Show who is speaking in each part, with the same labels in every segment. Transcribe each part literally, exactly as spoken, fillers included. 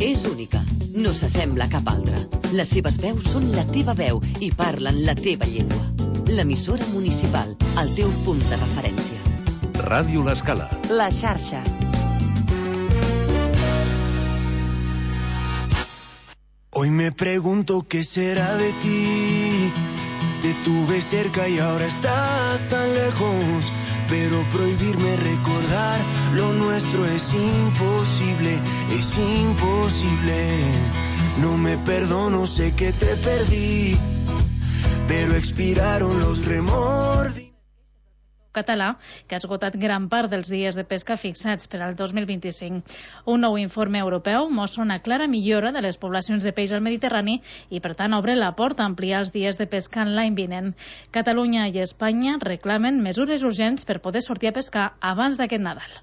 Speaker 1: És única, no s'assembla a cap altra. Les seves veus són la teva veu i parlen la teva llengua. L'emissora municipal, el teu punt de referència.
Speaker 2: Ràdio L'Escala.
Speaker 3: La xarxa.
Speaker 4: Hoy me pregunto qué será de ti. Te tuve cerca y ahora estás tan lejos. Pero prohibirme recordar lo nuestro es imposible, es imposible. No me perdono, sé que te perdí, pero expiraron los remordimientos.
Speaker 5: Català, que ha esgotat gran part dels dies de pesca fixats per al dos mil vint-i-cinc. Un nou informe europeu mostra una clara millora de les poblacions de peix al Mediterrani i, per tant, obre la porta a ampliar els dies de pesca l'any vinent. Catalunya i Espanya reclamen mesures urgents per poder sortir a pescar abans d'aquest Nadal.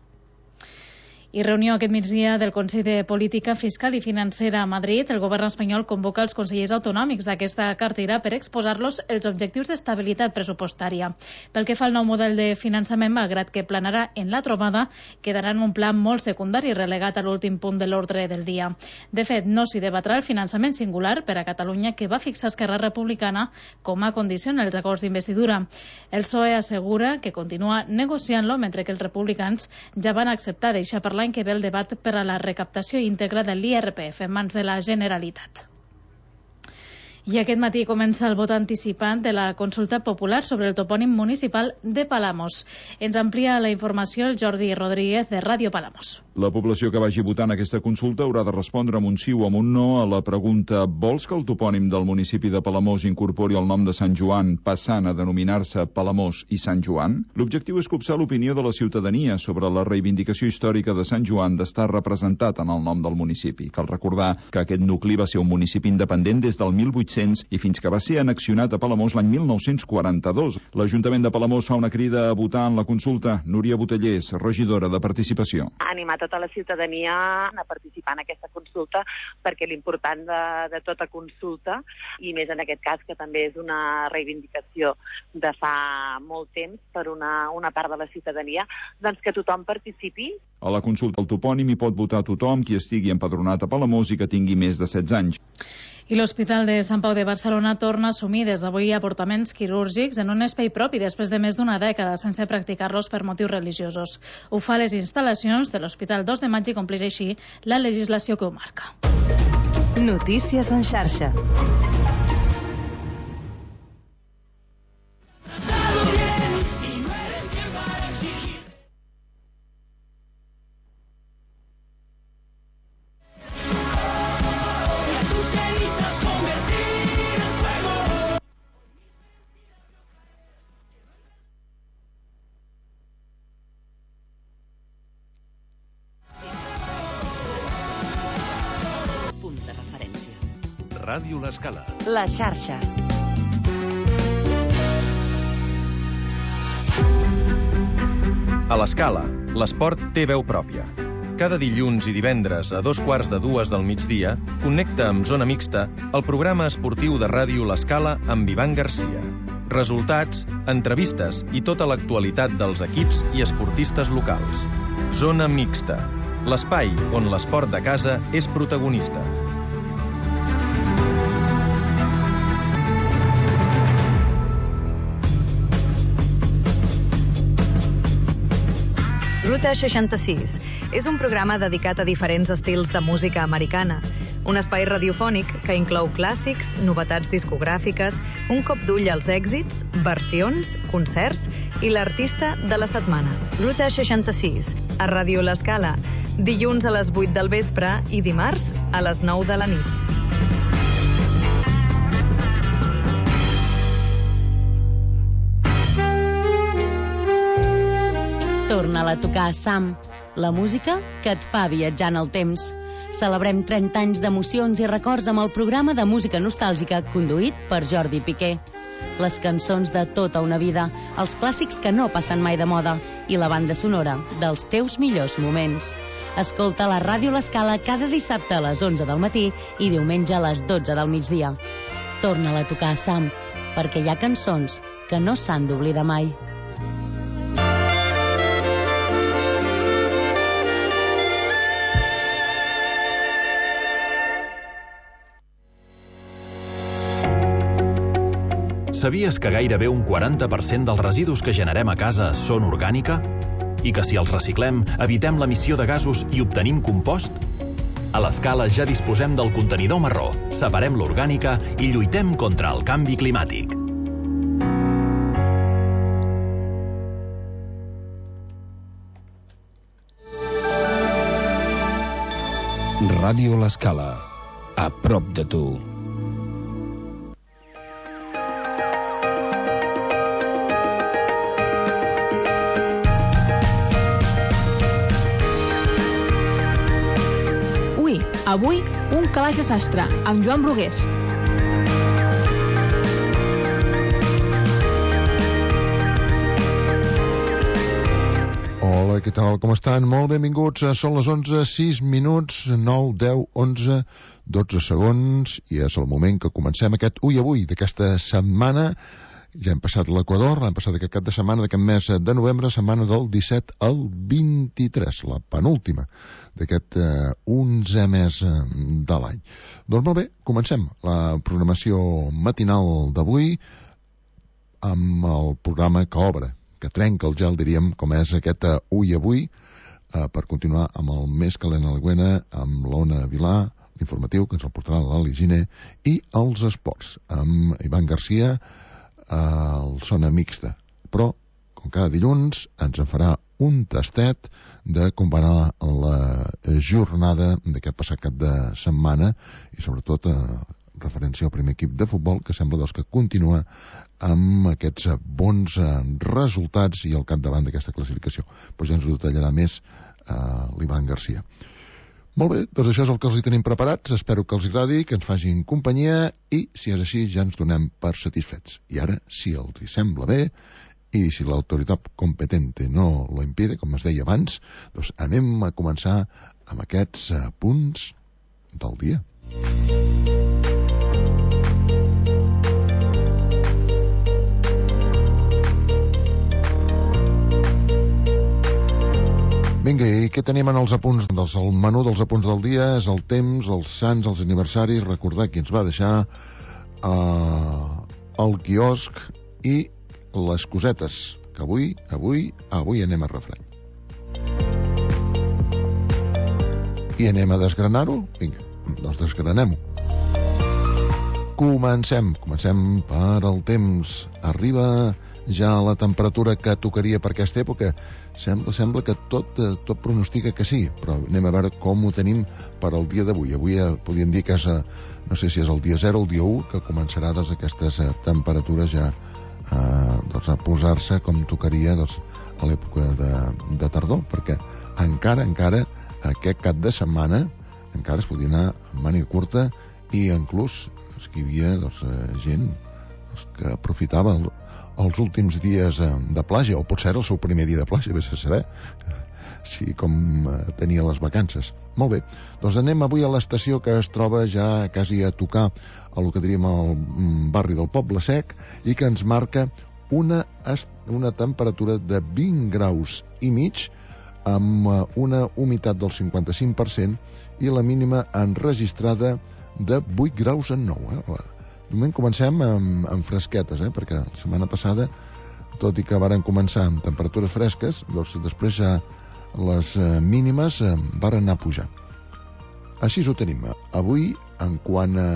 Speaker 5: I reunió aquest migdia del Consell de Política Fiscal i Financera a Madrid. El govern espanyol convoca els consellers autonòmics d'aquesta cartera per exposar-los els objectius d'estabilitat pressupostària. Pel que fa al nou model de finançament, malgrat que planarà en la trobada, quedarà en un pla molt secundari relegat a l'últim punt de l'ordre del dia. De fet, no s'hi debatrà el finançament singular per a Catalunya que va fixar Esquerra Republicana com a condició en els acords d'investidura. El P S O E assegura que continua negociant-lo, mentre que els republicans ja van acceptar deixar parlar l'any que ve el debat per a la recaptació íntegra de l'I R P F en mans de la Generalitat. I aquest matí comença el vot anticipat de la consulta popular sobre el topònim municipal de Palamós. Ens amplia la informació el Jordi Rodríguez de Ràdio Palamós.
Speaker 6: La població que vagi votant aquesta consulta haurà de respondre amb un sí o amb un no a la pregunta «Vols que el topònim del municipi de Palamós incorpori el nom de Sant Joan, passant a denominar-se Palamós i Sant Joan?» L'objectiu és copsar l'opinió de la ciutadania sobre la reivindicació històrica de Sant Joan d'estar representat en el nom del municipi. Cal recordar que aquest nucli va ser un municipi independent des del mil vuit-cents i fins que va ser annexionat a Palamós l'any mil nou-cents quaranta-dos. L'Ajuntament de Palamós fa una crida a votar en la consulta. Núria Botellers, regidora de Participació.
Speaker 7: Animar tota la ciutadania a participar en aquesta consulta, perquè l'important de, de tota consulta, i més en aquest cas que també és una reivindicació de fa molt temps per una, una part de la ciutadania, doncs que tothom participi.
Speaker 6: A la consulta al topònim hi pot votar tothom qui estigui empadronat a Palamós i que tingui més de setze anys.
Speaker 5: I l'Hospital de Sant Pau de Barcelona torna a assumir des d'avui aportaments quirúrgics en un espai propi després de més d'una dècada sense practicar-los per motius religiosos. Ho fa les instal·lacions de l'Hospital dos de Maig i compleix així la legislació que ho marca.
Speaker 3: Notícies en xarxa.
Speaker 2: Ràdio L'Escala.
Speaker 3: La xarxa.
Speaker 8: A l'Escala, l'esport té veu pròpia. Cada dilluns i divendres a dos quarts de dues del migdia, connecta amb Zona Mixta el programa esportiu de Ràdio L'Escala amb Ivan Garcia. Resultats, entrevistes i tota l'actualitat dels equips i esportistes locals. Zona Mixta, l'espai on l'esport de casa és protagonista.
Speaker 9: Ruta seixanta-sis és un programa dedicat a diferents estils de música americana. Un espai radiofònic que inclou clàssics, novetats discogràfiques, un cop d'ull als èxits, versions, concerts i l'artista de la setmana. Ruta seixanta-sis, a Ràdio L'Escala, dilluns a les vuit del vespre i dimarts a les nou de la nit.
Speaker 10: Torna-la a tocar a Sam, la música que et fa viatjar en el temps. Celebrem trenta anys d'emocions i records amb el programa de música nostàlgica conduït per Jordi Piqué. Les cançons de tota una vida, els clàssics que no passen mai de moda i la banda sonora dels teus millors moments. Escolta la Ràdio L'Escala cada dissabte a les onze del matí i diumenge a les dotze del migdia. Torna-la a tocar a Sam, perquè hi ha cançons que no s'han d'oblidar mai.
Speaker 11: Sabies que gairebé un quaranta per cent dels residus que generem a casa són orgànica? I que si els reciclem, evitem l'emissió de gasos i obtenim compost? A l'Escala ja disposem del contenidor marró, separem l'orgànica i lluitem contra el canvi climàtic.
Speaker 12: Ràdio L'Escala, a prop de tu.
Speaker 13: Ui, avui un calaix de sastre, amb Joan Brugués.
Speaker 14: Hola, què tal? Com estan? Molt benvinguts. Són les onze, sis minuts, nou, deu, onze, dotze segons, i és el moment que comencem aquest Ui Avui d'aquesta setmana. Ja hem passat l'Equador, hem passat aquest cap de setmana d'aquest mes de novembre, setmana del disset al vint-i-tres, la penúltima d'aquest eh, onzè mes de l'any. Doncs molt bé, comencem la programació matinal d'avui amb el programa que obre, que trenca el gel, diríem, com és aquest uh, Ui Avui, uh, per continuar amb el més calent a l'Alguena, amb l'Ona Vilà, l'informatiu, que ens el portarà l'Ali Giner, i els esports, amb Ivan Garcia, uh, el Zona Mixta. Però, com cada dilluns, ens en farà un tastet de com va anar la jornada d'aquest passat cap de setmana, i sobretot uh, referència al primer equip de futbol, que sembla doncs, que continua amb aquests bons eh, resultats i al capdavant d'aquesta classificació. Pues ja ens ho detallarà més eh, l'Ivan Garcia. Molt bé, doncs això és el que els hi tenim preparats. Espero que els agradi, que ens facin companyia i, si és així, ja ens donem per satisfets. I ara, si els hi sembla bé i si l'autoritat competente no lo impide, com es deia abans, doncs anem a començar amb aquests eh, punts del dia. Vinga, i què tenim en els apunts? Doncs el menú dels apunts del dia és el temps, els sants, els aniversaris, recordar qui ens va deixar uh, el quiosc i les cosetes, que avui, avui, avui anem a refrany. I anem a desgranar-ho? Vinga, doncs desgranem-ho. Comencem, comencem per el temps. Arriba ja la temperatura que tocaria per aquesta època. Sembla, sembla que tot, tot pronostica que sí, però anem a veure com ho tenim per al dia d'avui. Avui eh, podríem dir que és, no sé si és el dia zero o el dia u, que començarà doncs, aquestes eh, temperatures ja eh, doncs, a posar-se com tocaria doncs, a l'època de, de tardor, perquè encara, encara, aquest cap de setmana encara es podia anar amb màniga curta i inclús és que hi havia doncs, eh, gent doncs, que aprofitava el, els últims dies de platja, o potser el seu primer dia de platja, vés a saber si com tenia les vacances. Molt bé, doncs anem avui a l'estació que es troba ja quasi a tocar a el que diríem el barri del Poble Sec i que ens marca una, una temperatura de vint graus i mig amb una humitat del cinquanta-cinc per cent i la mínima enregistrada de vuit graus en nou. Eh? De moment comencem amb, amb fresquetes, eh? Perquè la setmana passada, tot i que varen començar amb temperatures fresques, doncs després ja les eh, mínimes eh, varen anar pujant. Així ho tenim avui en quant a,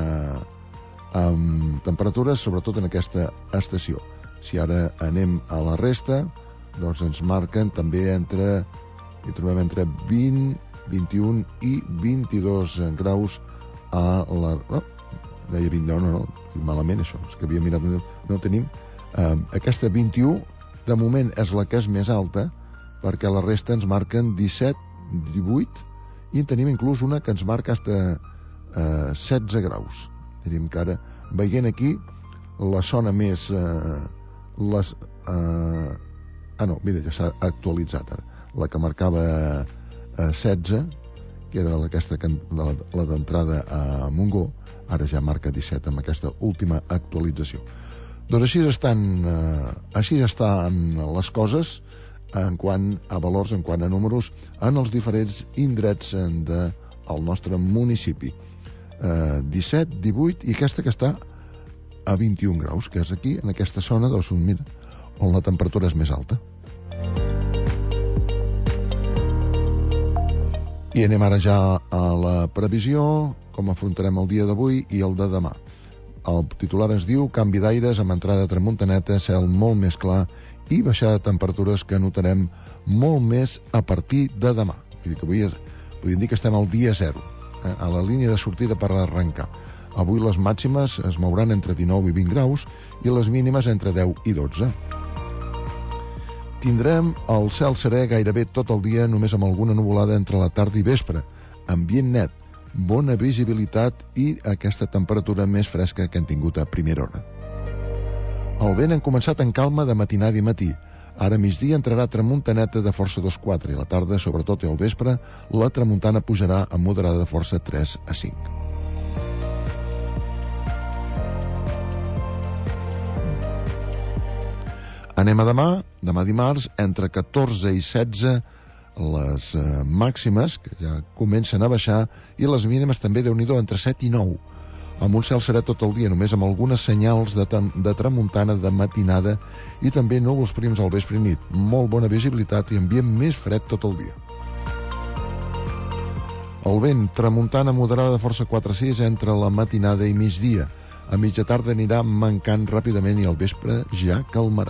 Speaker 14: a temperatures, sobretot en aquesta estació. Si ara anem a la resta, doncs ens marquen també entre, hi trobem entre vint, vint-i-un i vint-i-dos graus a la... Oh, deia vint, no, no, no, malament això, és que havia mirat, no, no tenim. Eh, aquesta vint-i-u, de moment, és la que és més alta, perquè la resta ens marquen disset, divuit, i en tenim inclús una que ens marca fins a eh, setze graus. Diríem que ara, veient aquí, la zona més... Eh, les, eh, ah, no, mira, ja s'ha actualitzat ara. La que marcava eh, setze, que era aquesta, la, la d'entrada a Montgó, ara ja marca disset amb aquesta última actualització. Doncs així estan, eh, així estan les coses en quant a valors, en quant a números, en els diferents indrets del nostre municipi. Eh, disset, divuit, i aquesta que està a vint-i-un graus, que és aquí, en aquesta zona, doncs, mira, on la temperatura és més alta. I anem ara ja a la previsió, com afrontarem el dia d'avui i el de demà. El titular ens diu canvi d'aires amb entrada de tramuntaneta, cel molt més clar i baixada de temperatures que notarem molt més a partir de demà. Vull dir que avui podríem dir que estem al dia zero, eh, a la línia de sortida per arrencar. Avui les màximes es mouran entre dinou i vint graus i les mínimes entre deu i dotze. Tindrem el cel serè gairebé tot el dia, només amb alguna nuvolada entre la tarda i vespre. Ambient net, bona visibilitat i aquesta temperatura més fresca que hem tingut a primera hora. El vent ha començat en calma de matinada i matí. Ara a migdia entrarà tramuntaneta de força dos quatre i a la tarda, sobretot i al vespre, la tramuntana pujarà a moderada de força tres a cinc. Anem a demà, demà dimarts, entre catorze i setze les eh, màximes, que ja comencen a baixar, i les mínimes també, Déu-n'hi-do, entre set i nou. Amb un cel serè tot el dia, només amb algunes senyals de, de tramuntana de matinada i també núvols prims al vespre i nit. Molt bona visibilitat i ambient més fred tot el dia. El vent, tramuntana moderada de força quatre a sis entre la matinada i migdia. A mitja tarda anirà mancant ràpidament i al vespre ja calmarà.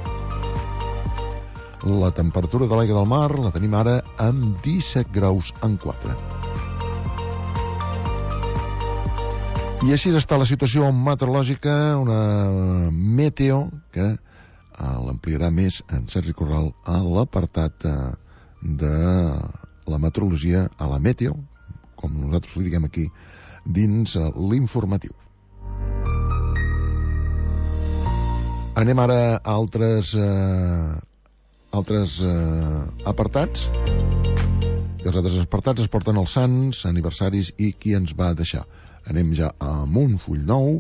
Speaker 14: La temperatura de l'aigua del mar la tenim ara amb disset graus en quatre. I així està la situació meteorològica, una meteo que uh, l'ampliarà més en Sergi Corral a l'apartat uh, de la meteorologia, a la meteo, com nosaltres li diguem aquí, dins uh, l'informatiu. Anem ara a altres... Uh, altres eh, apartats, i els altres apartats es porten els sants, aniversaris i qui ens va deixar. Anem ja amb un full nou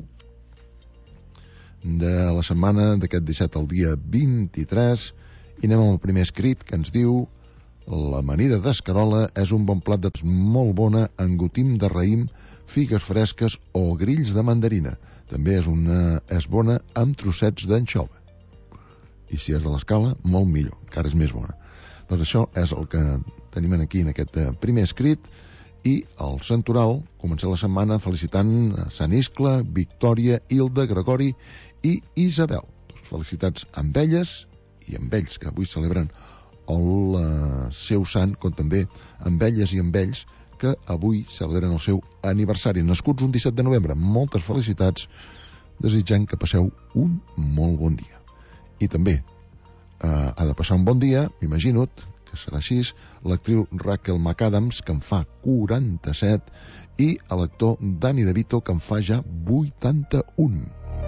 Speaker 14: de la setmana d'aquest disset al dia vint-i-tres i anem amb el primer escrit que ens diu: l'amanida d'escarola és un bon plat de molt bona, engotim de raïm, figues fresques o grills de mandarina. També és, una, és bona amb trossets d'anxova. I si és de l'Escala, molt millor, encara és més bona. Doncs això és el que tenim aquí en aquest primer escrit, i el santoral comença la setmana felicitant Sant Iscle, Victòria, Hilda, Gregori i Isabel. Doncs felicitats amb elles i amb ells, que avui celebren el uh, seu sant, com també amb elles i amb ells, que avui celebren el seu aniversari. Nascuts un disset de novembre, moltes felicitats, desitjant que passeu un molt bon dia. I també eh, ha de passar un bon dia, m'imagino que serà així, l'actriu Rachel McAdams, que en fa quaranta-set, i l'actor Danny DeVito, que en fa ja vuitanta-un.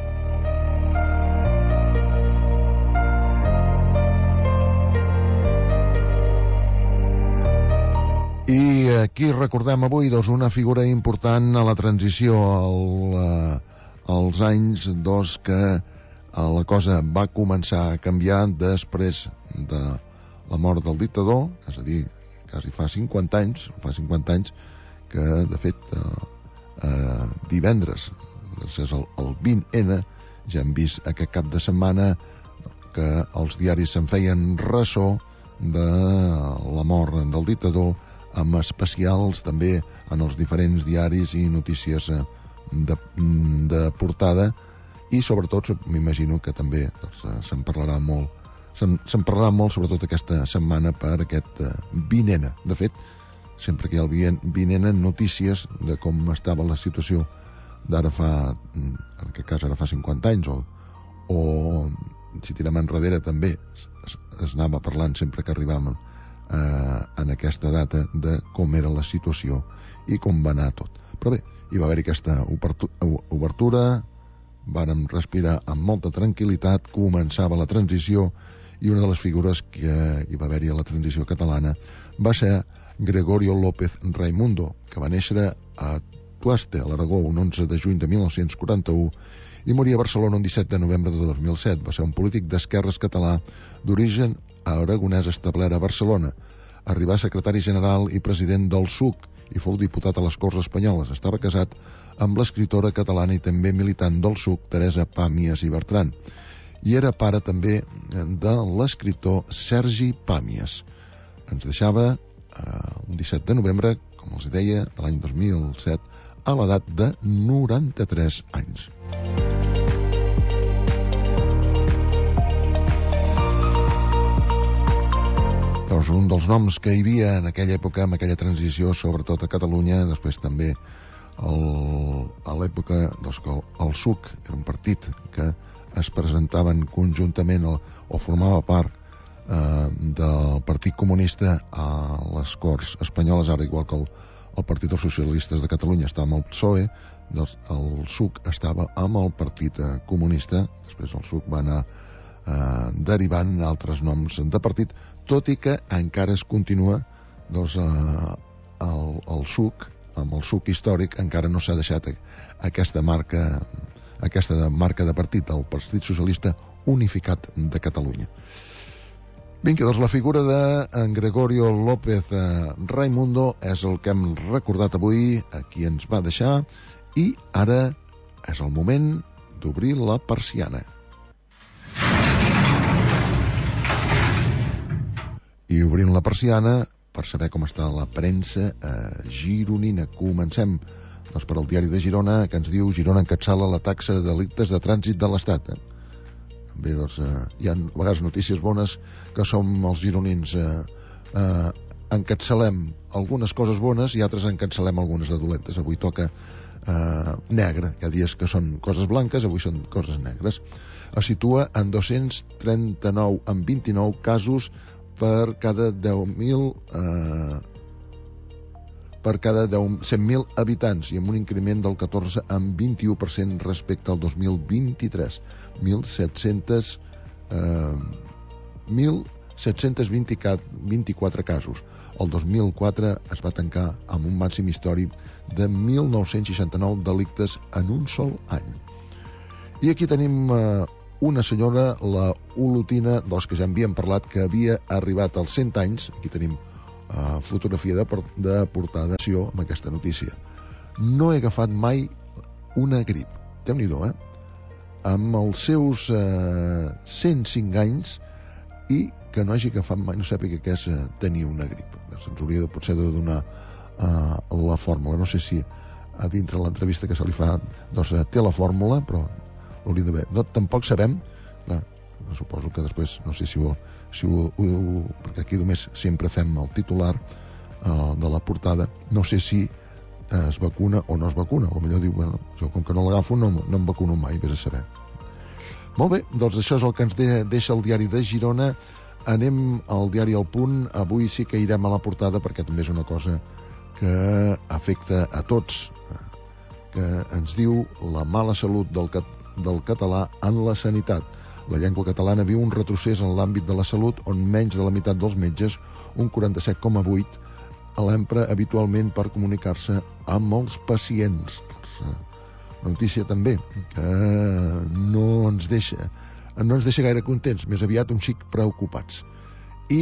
Speaker 14: I aquí recordem avui doncs, una figura important a la transició al, eh, als anys dos que la cosa va començar a canviar després de la mort del dictador, és a dir, quasi fa cinquanta anys, fa cinquanta anys que, de fet, eh, eh, divendres, és el, el vint ene, ja hem vist aquest cap de setmana que els diaris se'n feien ressò de la mort del dictador, amb especials també en els diferents diaris i notícies de, de portada, i sobretot m'imagino que també doncs, se'n parlarà molt se'n, se'n parlarà molt sobretot aquesta setmana per aquest uh, vint ene. De fet, sempre que hi ha el vint ene, notícies de com estava la situació d'ara fa, en aquest cas ara fa cinquanta anys, o, o si tirem enrere també es, es anava parlant sempre que arribàvem eh, en aquesta data de com era la situació i com va anar tot. Però bé, hi va haver aquesta obertura, vàrem respirar amb molta tranquil·litat, començava la transició, i una de les figures que hi va haver-hi a la transició catalana va ser Gregorio López Raimundo, que va néixer a Tuaste, a l'Aragó, un onze de juny de mil nou-cents quaranta-u, i moria a Barcelona un disset de novembre de dos mil set. Va ser un polític d'esquerres català d'origen aragonès establert a Barcelona. Arribà secretari general i president del S U C i fou diputat a les Corts Espanyoles. Estava casat amb l'escriptora catalana i també militant del S U C, Teresa Pàmies i Bertran. I era pare també de l'escriptor Sergi Pàmies. Ens deixava eh, un disset de novembre, com els deia, de l'any dos mil set, a l'edat de noranta-tres anys. Doncs un dels noms que hi havia en aquella època, en aquella transició, sobretot a Catalunya, després també el, a l'època doncs, que el, el S U C era un partit que es presentaven conjuntament o, o formava part eh, del Partit Comunista a les Corts Espanyoles, ara igual que el, el Partit dels Socialistes de Catalunya estava amb el P S O E, doncs el S U C estava amb el Partit Comunista. Després el S U C va anar eh, derivant altres noms de partit, tot i que encara es continua doncs, eh, el, el S U C, amb el S U C històric encara no s'ha deixat aquesta marca aquesta marca de partit, el Partit Socialista Unificat de Catalunya. Vinga, doncs la figura de Gregorio López eh, Raimundo és el que hem recordat avui, a qui ens va deixar, i ara és el moment d'obrir la persiana. I obrim la persiana per saber com està la premsa eh, gironina. Comencem doncs, per al diari de Girona, que ens diu Girona encapçala la taxa de delictes de trànsit de l'Estat. Eh? Bé, doncs, eh, hi ha a vegades notícies bones que som els gironins eh, eh, encapçalem algunes coses bones i altres encapçalem algunes de dolentes. Avui toca eh, negre. Hi ha dies que són coses blanques, avui són coses negres. Es situa en dos-cents trenta-nou en vint-i-nou casos per cada deu mil eh, per cada cent mil habitants i amb un increment del catorze en vint-i-u per cent respecte al dos mil vint-i-tres. mil set-cents vint-i-quatre casos. El dos mil quatre es va tancar amb un màxim històric de mil nou-cents seixanta-nou delictes en un sol any. I aquí tenim eh, una senyora, la Olotina, dels que ja havíem parlat, que havia arribat als cent anys. Aquí tenim Uh, fotografia de, de portada amb aquesta notícia. No he agafat mai una grip. Déu-n'hi-do, eh? Amb els seus uh, cent cinc anys i que no hagi agafat mai, no sàpiga què és uh, tenir una grip. Doncs ens hauria de, potser de donar uh, la fórmula. No sé si a dintre l'entrevista que se li fa doncs, uh, té la fórmula, però l'hauria d'haver. No, tampoc sabem, clar, suposo que després, no sé si ho, si ho, ho perquè aquí només sempre fem el titular uh, de la portada, no sé si uh, es vacuna o no es vacuna. O millor diu, bueno, jo com que no l'agafo no, no em vacuno mai, vés a saber. Molt bé, doncs això és el que ens de, deixa el diari de Girona. Anem al diari El Punt. Avui sí que irem a la portada perquè també és una cosa que afecta a tots, que ens diu la mala salut del, del català en la sanitat. La llengua catalana viu un retrocés en l'àmbit de la salut on menys de la meitat dels metges, un quaranta-set coma vuit, l'empra habitualment per comunicar-se amb els pacients. Una notícia també que no ens deixa, no ens deixa gaire contents, més aviat un xic preocupats. I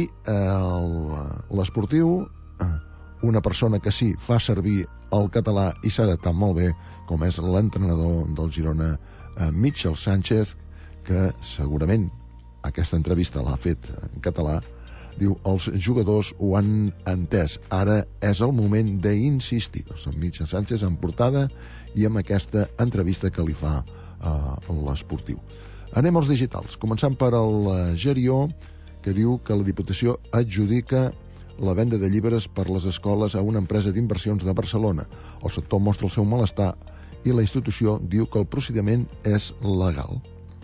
Speaker 14: l'esportiu, una persona que sí fa servir el català i s'ha adaptat molt bé, com és l'entrenador del Girona, Michel Sánchez, que segurament aquesta entrevista l'ha fet en català, diu, els jugadors ho han entès, ara és el moment d'insistir. Doncs amb Michel Sánchez en portada i amb aquesta entrevista que li fa uh, l'esportiu. Anem als digitals, començant per el Gerió, que diu que la Diputació adjudica la venda de llibres per les escoles a una empresa d'inversions de Barcelona. El sector mostra el seu malestar i la institució diu que el procediment és legal.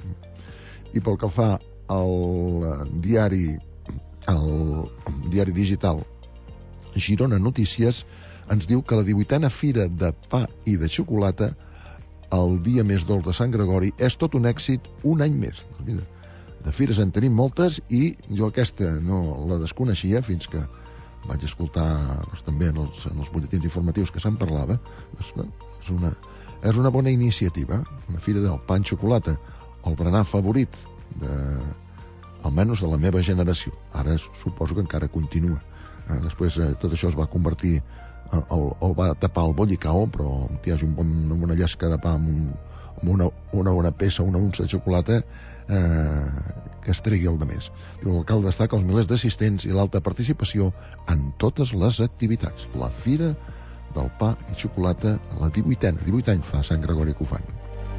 Speaker 14: I pel que fa al diari el diari digital Girona Notícies, ens diu que la divuitena fira de pa i de xocolata, el dia més dolç de Sant Gregori, és tot un èxit un any més. Doncs mira, de fires en tenim moltes i jo aquesta no la desconeixia fins que vaig escoltar doncs, també en els, en els butlletins informatius que se'n parlava. Doncs, no, és, una, és una bona iniciativa, una fira del pa en xocolata, el berenar favorit de, almenys de la meva generació. Ara suposo que encara continua. Eh, després eh, tot això es va convertir el, el va tapar el bollicao, però hi hagi un bon, una llesca de pa amb, un, amb una, una, una peça, una unça de xocolata, eh, que es tregui el de més. Diu, l'alcalde destaca els milers d'assistents i l'alta participació en totes les activitats. La Fira del Pa i Xocolata, la divuitena, divuit anys fa Sant Gregori que ho fan.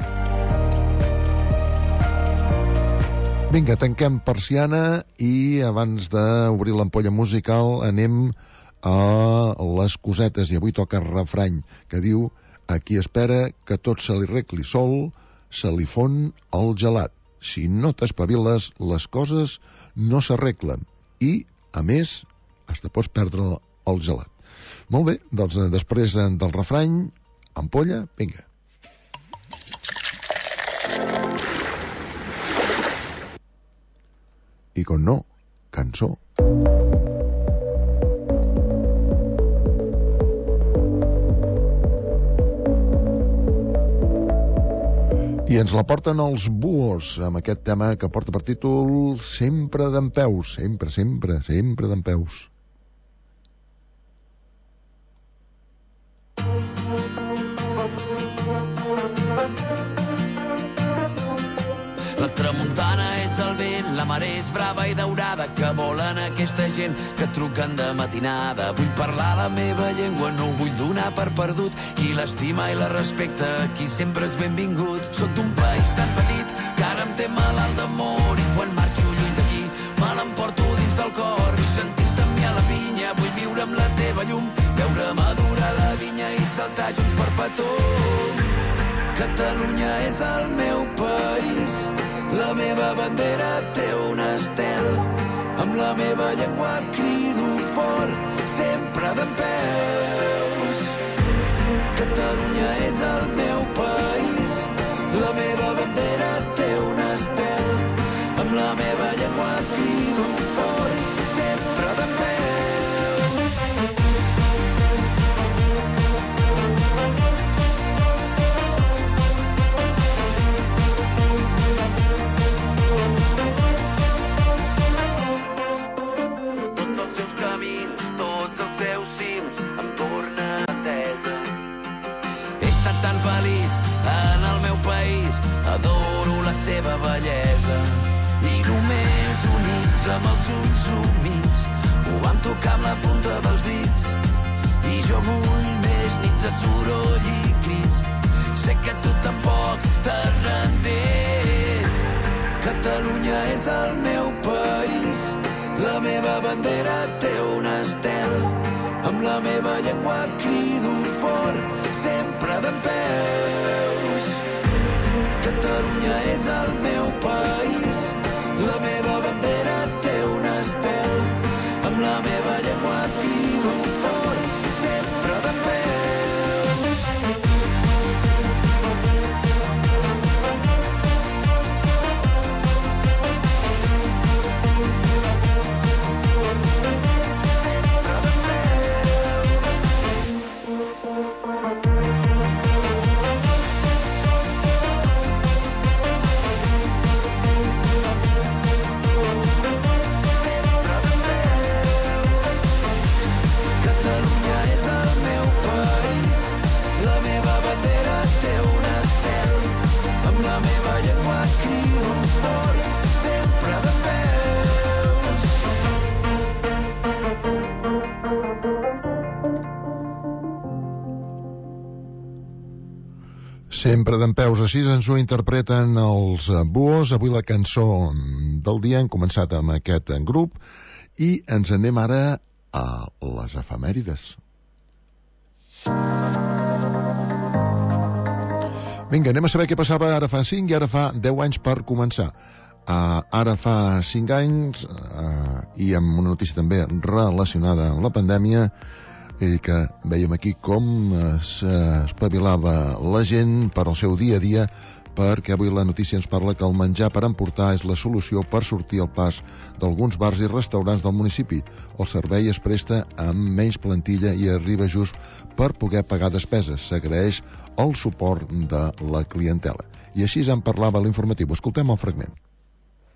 Speaker 14: Vinga, tanquem persiana i abans d'obrir l'ampolla musical anem a les cosetes, i avui toca refrany que diu: a qui espera que tot se li regli sol, se li fon el gelat. Si no t'espaviles, les coses no s'arreglen i, a més, hasta pots perdre el gelat. Molt bé, doncs després del refrany, ampolla, vinga. I com no, cançó. I ens la porten els Buhos, amb aquest tema que porta per títol Sempre dempeus, sempre, sempre, sempre dempeus.
Speaker 15: La tramuntana és el vent, la mare és brava i daurada, que volen aquesta gent que truquen de matinada. Vull parlar la meva llengua, no ho vull donar per perdut. Qui l'estima i la respecta, qui sempre és benvingut. Soc d'un país tan petit que ara em té malalt d'amor, i quan marxo lluny d'aquí me l'emporto dins del cor. Vull sentir-te amb mi a la pinya, vull viure amb la teva llum, veure madurar la vinya i saltar junts per petó. Catalunya és el meu país, la meva bandera té un estel, amb la meva llengua crido fort, sempre dempeus. Catalunya és el meu país, la meva bandera té un estel, amb la meva llengua crido fort, sempre dempeus. Adoro la seva bellesa i només units amb els ulls humits ho vam tocar amb la punta dels dits. I jo vull més nits de soroll i crits, sé que tu tampoc t'has rendit. Catalunya és el meu país, la meva bandera té un estel, amb la meva llengua crido fort, sempre dempeus. Catalunya és el meu país, la meva bandera té un estel, amb la meva llengua crido fort, sempre dempeus.
Speaker 14: Sempre dempeus, així ens ho interpreten els Buhos. Avui la cançó del dia, hem començat amb aquest grup i ens anem ara a les efemèrides. Vinga, anem a saber què passava ara fa cinc i ara fa deu anys per començar. Uh, ara fa cinc anys uh, i amb una notícia també relacionada amb la pandèmia, i que veiem aquí com s'espavilava la gent per al seu dia a dia, perquè avui la notícia ens parla que el menjar per emportar és la solució per sortir al pas d'alguns bars i restaurants del municipi. El servei es presta amb menys plantilla i arriba just per poder pagar despeses. S'agraeix el suport de la clientela. I així en parlava l'informatiu. Escoltem el fragment.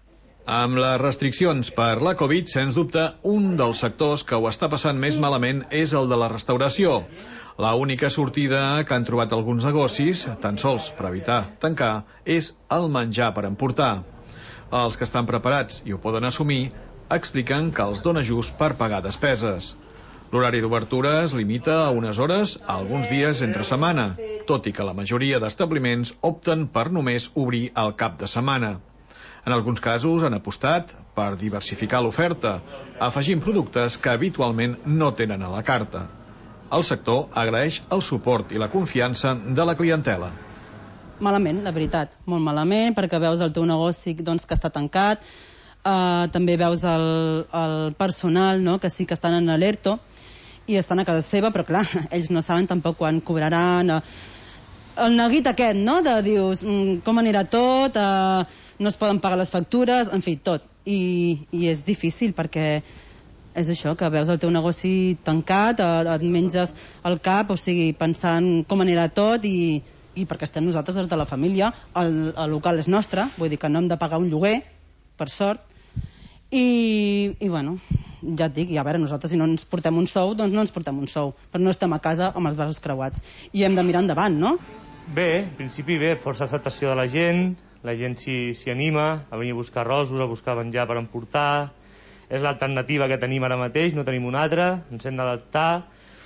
Speaker 16: Amb les restriccions per la Covid, sens dubte, un dels sectors que ho està passant més malament és el de la restauració. La única sortida que han trobat alguns negocis, tan sols per evitar tancar, és el menjar per emportar. Els que estan preparats i ho poden assumir expliquen que els dona just per pagar despeses. L'horari d'obertura es limita a unes hores alguns dies entre setmana, tot i que la majoria d'establiments opten per només obrir el cap de setmana. En alguns casos han apostat per diversificar l'oferta, afegint productes que habitualment no tenen a la carta. El sector agraeix el suport i la confiança de la clientela.
Speaker 17: Malament, la veritat, molt malament, perquè veus el teu negoci doncs, que està tancat, uh, també veus el, el personal, no?, que sí que estan en l'ERTO i estan a casa seva, però clar, ells no saben tampoc quan cobraran. Uh, el neguit aquest, no?, de dius, mm, com anirà tot, uh, no es poden pagar les factures, en fi, tot. I, i és difícil perquè és això, que veus el teu negoci tancat, et menges el cap, o sigui, pensant com anirà tot, i, i perquè estem nosaltres des de la família, el, el local és nostre, vull dir que no hem de pagar un lloguer, per sort, i, i bueno, ja et dic, i a veure, nosaltres si no ens portem un sou, doncs no ens portem un sou, però no estem a casa amb els braços creuats, i hem de mirar endavant, no?
Speaker 18: Bé, en principi bé, força acceptació de la gent, la gent s'hi anima a venir a buscar arrossos, a buscar menjar per emportar. És l'alternativa que tenim ara mateix, no tenim una altra, ens hem d'adaptar.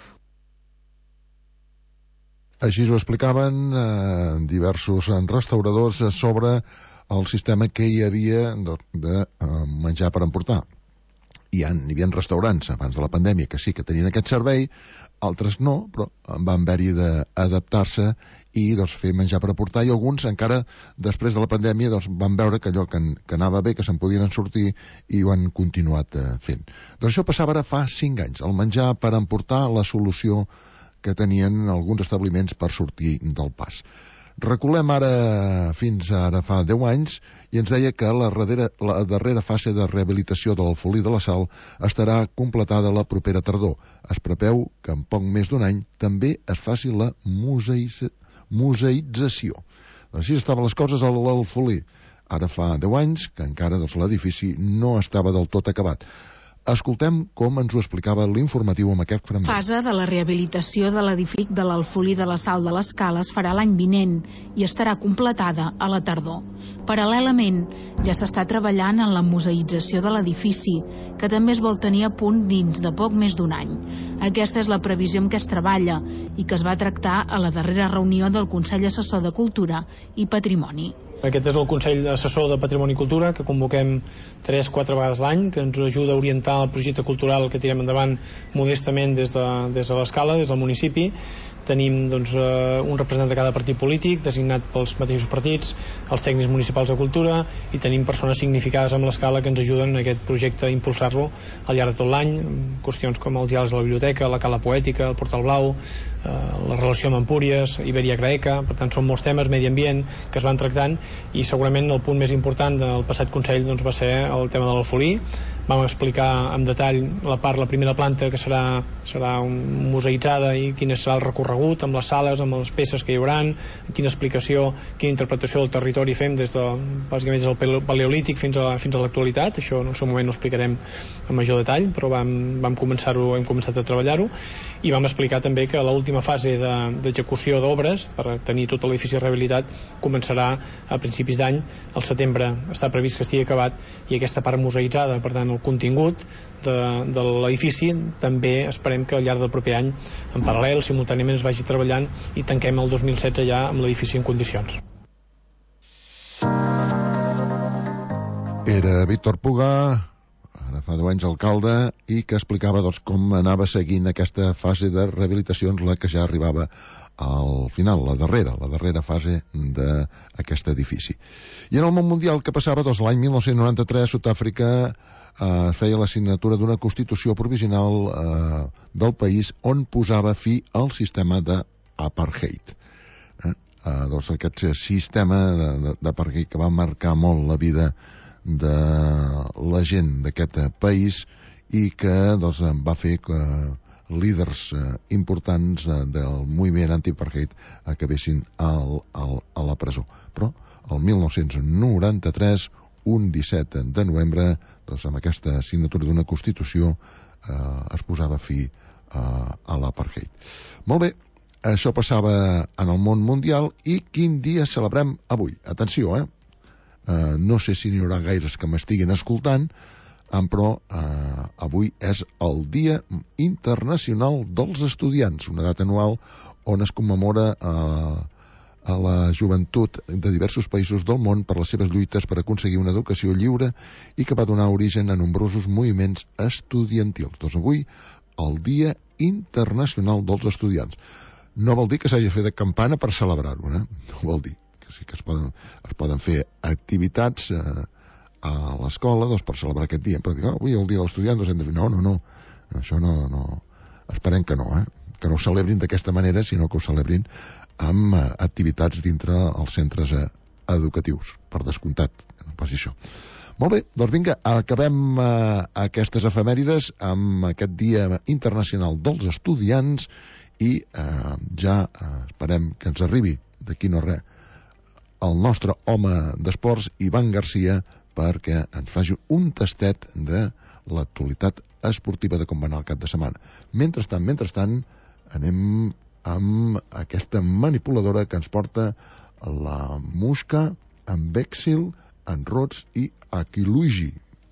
Speaker 14: Així ho explicaven eh, diversos restauradors sobre el sistema que hi havia de, de eh, menjar per emportar. Hi, ha, hi havia restaurants abans de la pandèmia que sí que tenien aquest servei, altres no, però van haver-hi d'adaptar-se i doncs, fer menjar per aportar, i alguns encara després de la pandèmia doncs, van veure que allò que, que anava bé, que se'n podien sortir, i ho han continuat eh, fent. Doncs això passava ara fa cinc anys, el menjar per emportar, la solució que tenien alguns establiments per sortir del pas. Reculem ara fins ara fa deu anys i ens deia que la, darrera, la darrera fase de rehabilitació del Folí de la Sal estarà completada la propera tardor. Es preveu que en poc més d'un any també es faci la museïtzació. museïtzació. Així estaven les coses al, al Folí. Ara fa deu anys que encara doncs, l'edifici no estava del tot acabat. Escoltem com ens ho explicava l'informatiu amb aquest fragment.
Speaker 13: Fase de la rehabilitació de l'edifici de l'Alfolí de la Sal de l'Escala es farà l'any vinent i estarà completada a la tardor. Paral·lelament, ja s'està treballant en la museïtzació de l'edifici, que també es vol tenir a punt dins de poc més d'un any. Aquesta és la previsió amb què es treballa i que es va tractar a la darrera reunió del Consell Assessor de Cultura i Patrimoni.
Speaker 19: Aquest és el Consell Assessor de Patrimoni i Cultura, que convoquem tres o quatre vegades l'any, que ens ajuda a orientar el projecte cultural que tirem endavant modestament des de, des de l'Escala, des del municipi. Tenim doncs, un representant de cada partit polític, designat pels mateixos partits, els tècnics municipals de cultura, i tenim persones significades amb l'Escala que ens ajuden en aquest projecte a impulsar-lo al llarg de tot l'any, qüestions com els diàlegs a la biblioteca, la cala poètica, el Portal Blau, eh, la relació amb Empúries, Iberia Graeca. Per tant, són molts temes, medi ambient, que es van tractant, i segurament el punt més important del passat Consell doncs, va ser el tema de l'Alfolí. Vam explicar en detall la part, la primera planta, que serà, serà museïtzada, i quin serà el recorregut amb les sales, amb les peces que hi haurà, quina explicació, quina interpretació del territori fem des de, bàsicament des del paleolític fins a, fins a l'actualitat. Això en el seu moment ho explicarem en major detall, però vam, vam començar-ho, hem començat a treballar-ho, i vam explicar també que l'última fase d'execució de, d'obres, per tenir tot l'edifici rehabilitat, començarà a principis d'any. Al setembre està previst que estigui acabat, i aquesta part museïtzada, per tant el contingut de, de l'edifici, també esperem que al llarg del proper any, en paral·lel, simultàniament es vagi treballant, i tanquem el dos mil setze ja amb l'edifici en condicions.
Speaker 14: Era Víctor Puga, ara fa deu anys alcalde, i que explicava doncs, com anava seguint aquesta fase de rehabilitacions, la que ja arribava al final, la darrera, la darrera fase d'aquest edifici. I en el món mundial, què passava? Doncs l'any mil nou-cents noranta-tres, Sud-àfrica eh, feia la signatura d'una constitució provisional eh, del país on posava fi al sistema d'apartheid. Eh? Eh, doncs aquest sistema d'apartheid que va marcar molt la vida de la gent d'aquest país, i que doncs, va fer que líders eh, importants eh, del moviment anti-apartheid acabessin al, al, a la presó. Però el mil nou-cents noranta-tres un disset de novembre, doncs amb aquesta signatura d'una Constitució eh, es posava fi eh, a l'apartheid. Molt bé, això passava en el món mundial. I quin dia celebrem avui? Atenció, eh? eh no sé si n'hi haurà gaires que m'estiguin escoltant, però eh, avui és el Dia Internacional dels Estudiants, una data anual on es commemora eh, a la joventut de diversos països del món per les seves lluites per aconseguir una educació lliure i que va donar origen a nombrosos moviments estudiantils. Doncs avui, el Dia Internacional dels Estudiants. No vol dir que s'hagi de fer de campana per celebrar-ho, eh? No vol dir. Que sí que es poden, es poden fer activitats eh, a l'escola doncs, per celebrar aquest dia. Però dir, oh, avui el Dia dels Estudiants, doncs hem de fer... No, no, no. Això no, no... Esperem que no, eh? Que no ho celebrin d'aquesta manera, sinó que ho celebrin amb eh, activitats dintre els centres eh, educatius, per descomptat, que no passi això. Molt bé, doncs vinga, acabem eh, aquestes efemèrides amb aquest Dia Internacional dels Estudiants i eh, ja eh, esperem que ens arribi d'aquí no res el nostre home d'esports, Ivan Garcia, perquè ens faci un tastet de l'actualitat esportiva de com va anar el cap de setmana. Mentrestant, mentrestant, anem amb aquesta manipuladora que ens porta la Musca, en Bexil, en Rots i Akiluigi.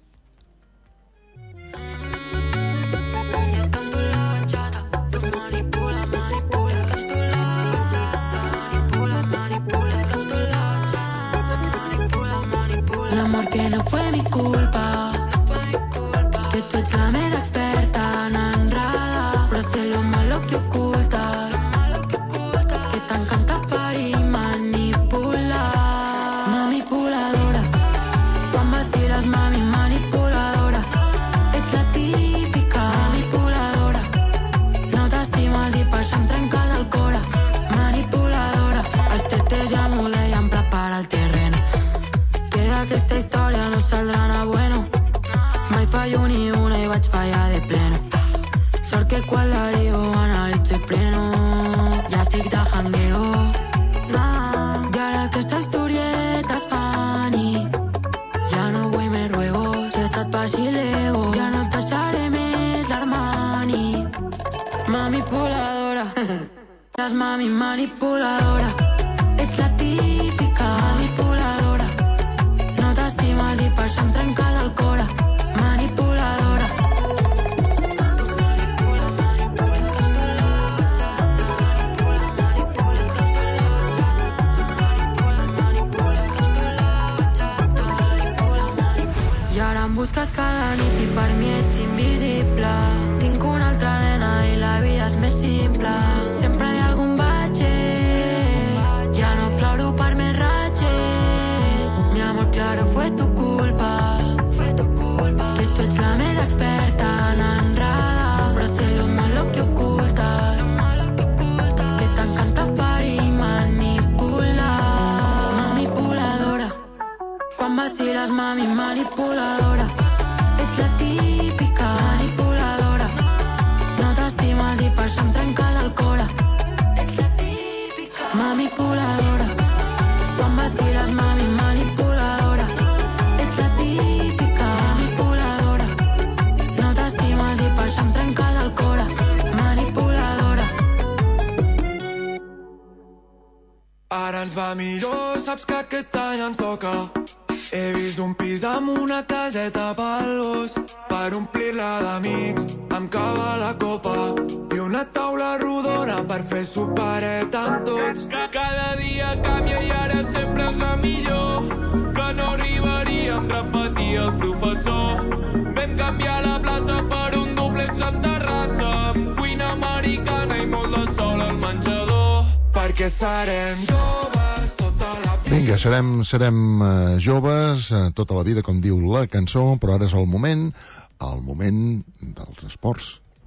Speaker 20: Un amor que no fue mi culpa, que tú ets la més experta en enredar, però sé lo malo que ocultes, que t'encanta ferir i manipular. Manipuladora, quan vaciles, mami, manipuladora. Ets la típica manipuladora, no t'estimes i per això em trenques el cora. Manipuladora, els tetes ja m'ho deien, prepara el terreno, que d'aquesta història no saldrà nada bueno. Mai fallo ni una i vaig fallar de pleno. Sort que quan la ligo analitzo i pleno. Ja estic de jangueo, nah. I ara aquesta historieta es funny, ja no vull més ruegos, ja se't baixi l'ego, ja no et deixaré més l'Armani. Manipuladora, les mami manipuladora. Ets la típica manipuladora, no t'estimes i per això em trenques el cora. Manipuladora. I ara em busques cada nit i per mi ets invisible. Tinc una altra nena i la vida és més simple. Sempre hi ha algun batxe, ja no ploro per més ratxet. Mi amor, claro, fue tu culpa, que tu ets la més experta en enredar, però sé lo malo que ocultes, que t'encanta ferir i manipular. Manipuladora, quan vaciles, mami, manipuladora. Ets la típica manipuladora, no t'estimes i per això em trenques el cora. Ets la típica manipuladora, quan vaciles, mami, manipuladora. Ets la típica manipuladora, no t'estimes i per això em trenques el cora. Manipuladora.
Speaker 4: Ara ens va millor, saps que aquest any ens toca. He vist un pis amb una caseta pel gos, per omplir-la d'amics, amb cava a la copa, i una taula rodona per fer superet amb tots. Cada dia canvia i ara sempre ens va millor, que no arribaríem, repetia el professor. Vam canviar la plaça per un dúplex amb terrassa, amb cuina americana i molt de sol al menjador. Perquè serem joves tota la vida.
Speaker 14: Vinga, serem, serem uh, joves uh, tota la vida, com diu la cançó, però ara és el moment, el moment dels esports.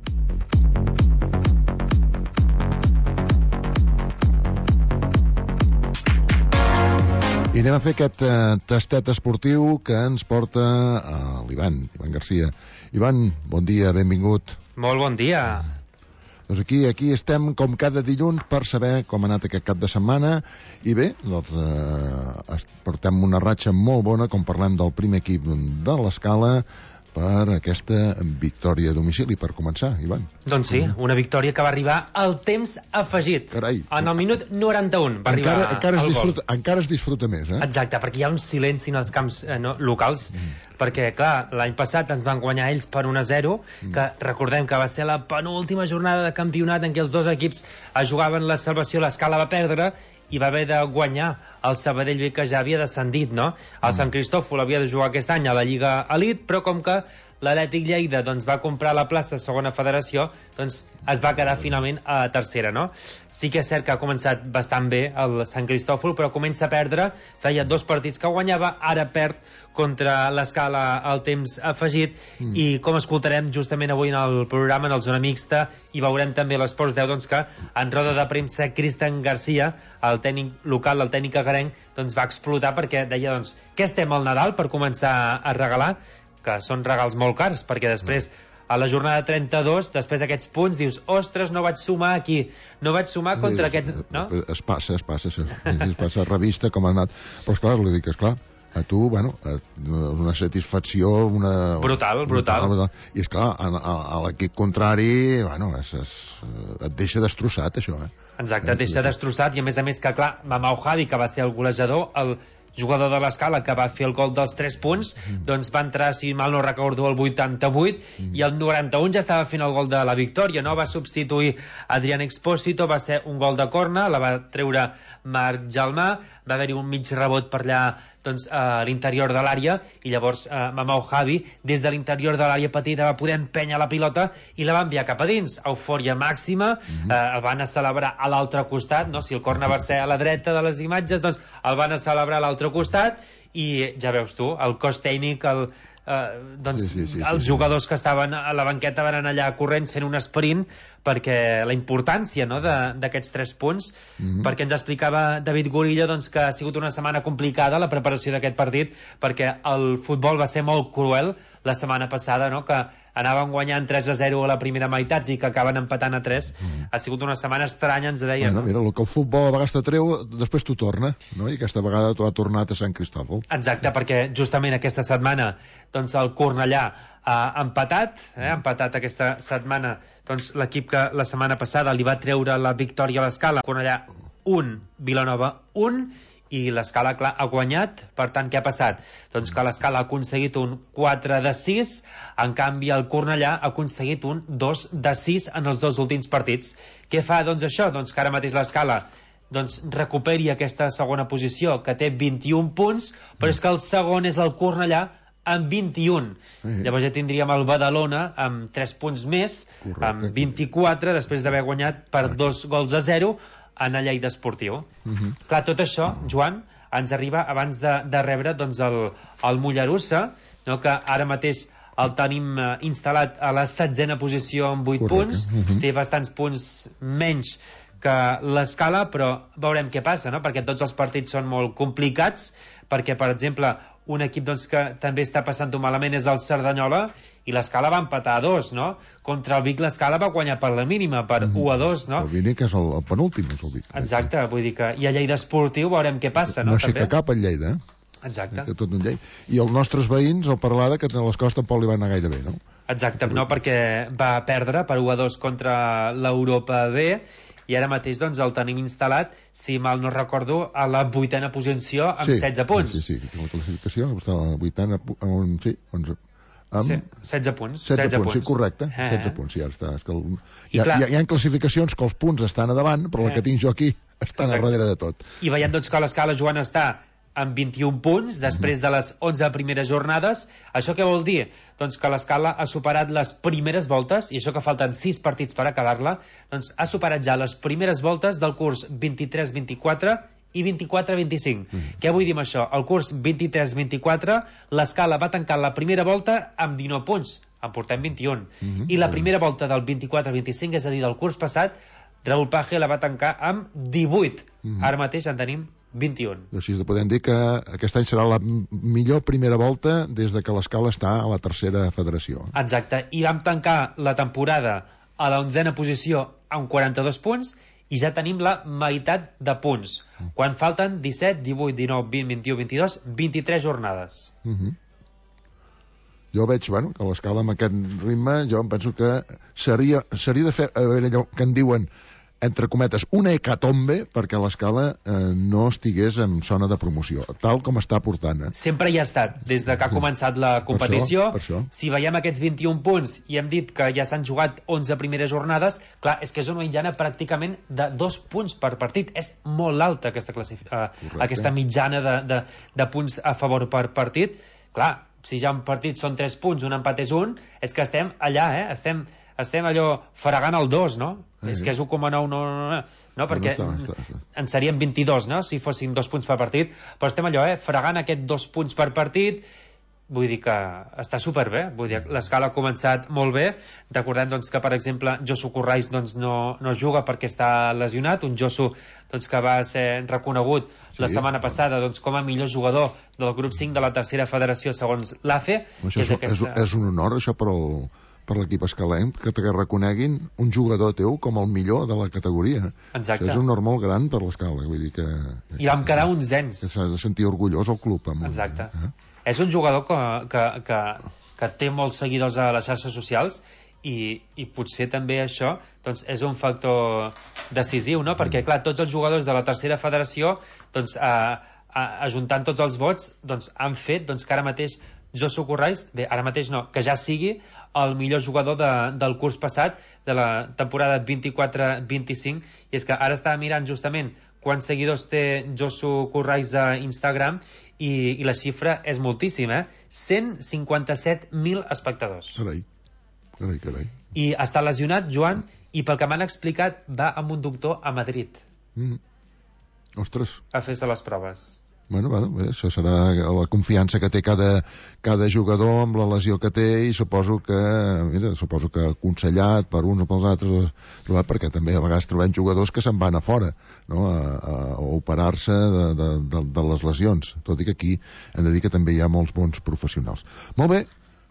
Speaker 14: I anem a fer aquest uh, tastet esportiu que ens porta uh, l'Ivan, Ivan Garcia. Ivan, bon dia, benvingut.
Speaker 21: Molt bon dia.
Speaker 14: Doncs aquí, aquí estem com cada dilluns per saber com ha anat aquest cap de setmana i bé, doncs eh, portem una ratxa molt bona com parlem del primer equip de l'Escala per aquesta victòria a domicili, per començar, Ivan.
Speaker 21: Doncs sí, una victòria que va arribar al temps afegit.
Speaker 14: Carai.
Speaker 21: En el minut noranta-un va arribar
Speaker 14: encara, encara
Speaker 21: el
Speaker 14: es
Speaker 21: gol.
Speaker 14: disfruta, encara es disfruta més, eh?
Speaker 21: Exacte, perquè hi ha un silenci en els camps eh, no, locals, mm. perquè, clar, l'any passat ens van guanyar ells per un a zero, mm. que recordem que va ser la penúltima jornada de campionat en què els dos equips es jugaven la salvació, l'Escala va perdre, i va haver de guanyar el Sabadell B, que ja havia descendit, no? El Sant Cristòfol havia de jugar aquest any a la Lliga Elit, però com que l'Atlètic Lleida doncs, va comprar la plaça a segona federació, doncs es va quedar finalment a tercera, no? Sí que és cert que ha començat bastant bé el Sant Cristòfol, però comença a perdre, feia dos partits que guanyava, ara perd contra l'Escala al temps afegit, mm. i com escoltarem justament avui en el programa, en el Zona Mixta, i veurem també a l'Esports deu, doncs que en roda de premsa Cristian Garcia, el tècnic local, el tècnic agarenc, doncs va explotar perquè deia, doncs, què estem al Nadal per començar a regalar? Que són regals molt cars, perquè després a la jornada trenta-dos, després d'aquests punts, dius, ostres, no vaig sumar aquí, no vaig sumar contra sí, aquests... No?
Speaker 14: Es passa, es passa, es, es passa a revista com ha anat. Però esclar, li dic, esclar, a tu, bueno, una satisfacció, una...
Speaker 21: Brutal, brutal. brutal.
Speaker 14: I esclar, a, a, a l'equip contrari, bueno, es, es, et deixa destrossat, això, eh?
Speaker 21: Exacte, et deixa destrossat, i a més a més que, clar, Mamau Javi, que va ser el golejador, el jugador de l'Escala que va fer el gol dels tres punts, mm. doncs va entrar, si mal no recordo, el vuitanta-vuit, mm. i el noranta-un ja estava fent el gol de la victòria, no? Va substituir Adrián Expósito, va ser un gol de corna, la va treure Marc Jalmà, va haver-hi un mig rebot per allà doncs, a l'interior de l'àrea, i llavors eh, Mamau Javi, des de l'interior de l'àrea petita, va poder empènyer la pilota i la va enviar cap a dins. Eufòria màxima, mm-hmm. eh, el van a celebrar a l'altre costat, no? Si el corna va ser a la dreta de les imatges, doncs el van a celebrar a l'altre costat, i ja veus tu, el cos tècnic, el, eh, doncs, sí, sí, sí, els sí, jugadors sí. que estaven a la banqueta van anar allà corrents fent un sprint, perquè la importància, no, d'aquests tres punts, mm-hmm. perquè ens explicava David Gurillo doncs, que ha sigut una setmana complicada la preparació d'aquest partit, perquè el futbol va ser molt cruel la setmana passada, no? Que anaven guanyant tres a zero a la primera meitat i que acaben empatant a tres. Mm. Ha sigut una setmana estranya, ens deia.
Speaker 14: Bueno, mira, el que el futbol a vegades te treu, després t'ho torna, no? I aquesta vegada t'ho ha tornat a Sant Cristòfol.
Speaker 21: Exacte, perquè justament aquesta setmana doncs el Cornellà ha empatat, eh, ha empatat aquesta setmana doncs l'equip que la setmana passada li va treure la victòria a l'Escala. Cornellà un, Vilanova un, i l'Escala, clar, ha guanyat. Per tant, què ha passat? Doncs que l'Escala ha aconseguit un quatre de sis, en canvi el Cornellà ha aconseguit un dos de sis en els dos últims partits. Què fa, doncs, això? Doncs que ara mateix l'Escala doncs, recuperi aquesta segona posició, que té vint-i-un punts, però és que el segon és el Cornellà amb vint-i-un. Sí. Llavors ja tindríem el Badalona amb tres punts més, correcte, amb vint-i-quatre, després d'haver guanyat per dos gols a zero en el Lleida Esportiu. Uh-huh. Clar, tot això, Joan, ens arriba abans de, de rebre doncs, el, el Mollerussa, no, que ara mateix el tenim uh, instal·lat a la setzena posició amb vuit punts, uh-huh. té bastants punts menys que l'Escala, però veurem què passa, no? Perquè tots els partits són molt complicats, perquè, per exemple, un equip doncs, que també està passant-ho malament és el Cerdanyola, i l'Escala va empatar a dos, no? Contra el Vic l'Escala va guanyar per la mínima, per mm. u a dos, no?
Speaker 14: El Vic és el, el penúltim, és el Vic.
Speaker 21: Exacte, vull dir que... I a Lleida Esportiu veurem què passa, no?
Speaker 14: No aixeca cap el Lleida, eh?
Speaker 21: Exacte.
Speaker 14: Que tot un Lleida. I els nostres veïns, el Parlada, que les coses tampoc li van anar gaire bé, no?
Speaker 21: Exacte, no, perquè va perdre per u a dos contra l'Europa B, i ara mateix doncs, el tenim instal·lat, si mal no recordo, a la vuitena posició amb
Speaker 14: sí,
Speaker 21: setze punts.
Speaker 14: Sí, sí, sí, la classificació està a la vuitena, amb, sí, onze, amb...
Speaker 21: sí, setze punts.
Speaker 14: setze, setze punts, punts, sí, correcte, eh. setze punts, ja està. És que el... hi, ha, hi, ha, hi ha classificacions que els punts estan a davant, però eh. la que tinc jo aquí estan Exacte. a darrere de tot.
Speaker 21: I veiem doncs, que l'Escala, Joan, està amb vint-i-un punts, després de les onze primeres jornades. Això què vol dir? Doncs que l'Escala ha superat les primeres voltes, i això que falten sis partits per acabar-la, doncs ha superat ja les primeres voltes del curs vint-i-tres vint-i-quatre i vint-i-quatre vint-i-cinc. Mm. Què vull dir amb això? El curs vint-i-tres vint-i-quatre, l'Escala va tancar la primera volta amb dinou punts, en portem vint-i-un. Mm-hmm. I la primera volta del vint-i-quatre vint-i-cinc, és a dir, del curs passat, Raúl Page la va tancar amb divuit. Mm-hmm. Ara mateix en tenim vint-i-un.
Speaker 14: Així podem dir que aquest any serà la millor primera volta des de que l'Escala està a la tercera federació.
Speaker 21: Exacte, i vam tancar la temporada a la onzena posició amb quaranta-dos punts, i ja tenim la meitat de punts, quan falten disset, divuit, dinou, vint, vint-i-u, vint-i-dos, vint-i-tres jornades.
Speaker 14: Uh -huh. Jo veig, bueno, que l'escala amb aquest ritme, jo em penso que seria, seria de fer, a veure, allò que en diuen, entre cometes, una hecatombe perquè l'escala eh, no estigués en zona de promoció, tal com està portant. Eh?
Speaker 21: Sempre hi ha estat, des de que ha començat la competició.
Speaker 14: Per això, per això.
Speaker 21: Si veiem aquests vint-i-un punts i hem dit que ja s'han jugat onze primeres jornades, clar, és que és una mitjana pràcticament de dos punts per partit. És molt alta aquesta, uh, aquesta mitjana de, de, de punts a favor per partit. Clar, si ja un partit són tres punts, un empat és un, és que estem allà, eh? Estem, estem allò fregant el dos, no? Eh, és que és un coma nou, no, no, no, no, perquè no, està, està, està. En serien vint-i-dos, no?, si fossin dos punts per partit, però estem allò, eh, fregant aquests dos punts per partit. Vull dir que està superbé, vull dir, l'escala ha començat molt bé. Recordem, doncs, que, per exemple, Josu Corrais, doncs, no, no juga perquè està lesionat, un Josu, doncs, que va ser reconegut sí, la setmana passada, doncs, com a millor jugador del grup cinc de la tercera federació segons l'A F E.
Speaker 14: Això és, aquesta... és, és un honor, això, per el... per l'equip escalenc, que te reconeguin un jugador teu com el millor de la categoria.
Speaker 21: Exacte.
Speaker 14: És un honor molt gran per l'escala, vull dir que...
Speaker 21: I vam quedar onzens.
Speaker 14: Que s'ha de sentir orgullós el club. Amb
Speaker 21: Exacte.
Speaker 14: Eh?
Speaker 21: És un jugador que, que, que, que té molts seguidors a les xarxes socials i, i potser també això doncs, és un factor decisiu, no? Perquè, clar, tots els jugadors de la tercera federació, doncs, a, a, ajuntant tots els vots, doncs, han fet doncs, que ara mateix Josu Corrais, bé, ara mateix no, que ja sigui el millor jugador de, del curs passat, de la temporada vint-i-quatre vint-i-cinc, i és que ara estava mirant justament quants seguidors té Josu Corrais a Instagram i, i la xifra és moltíssima, eh? cent cinquanta-set mil espectadors.
Speaker 14: Carai, carai, carai.
Speaker 21: I està lesionat, Joan, i pel que m'han explicat va amb un doctor a Madrid.
Speaker 14: Mm. Ostres.
Speaker 21: A fer-se les proves.
Speaker 14: Bueno, bueno, bé, això serà la confiança que té cada, cada jugador amb la lesió que té, i suposo que mira, suposo que aconsellat per uns o pels altres, perquè també a vegades trobem jugadors que se'n van a fora, no? a, a, a operar-se de, de, de, de les lesions, tot i que aquí hem de dir que també hi ha molts bons professionals. Molt bé,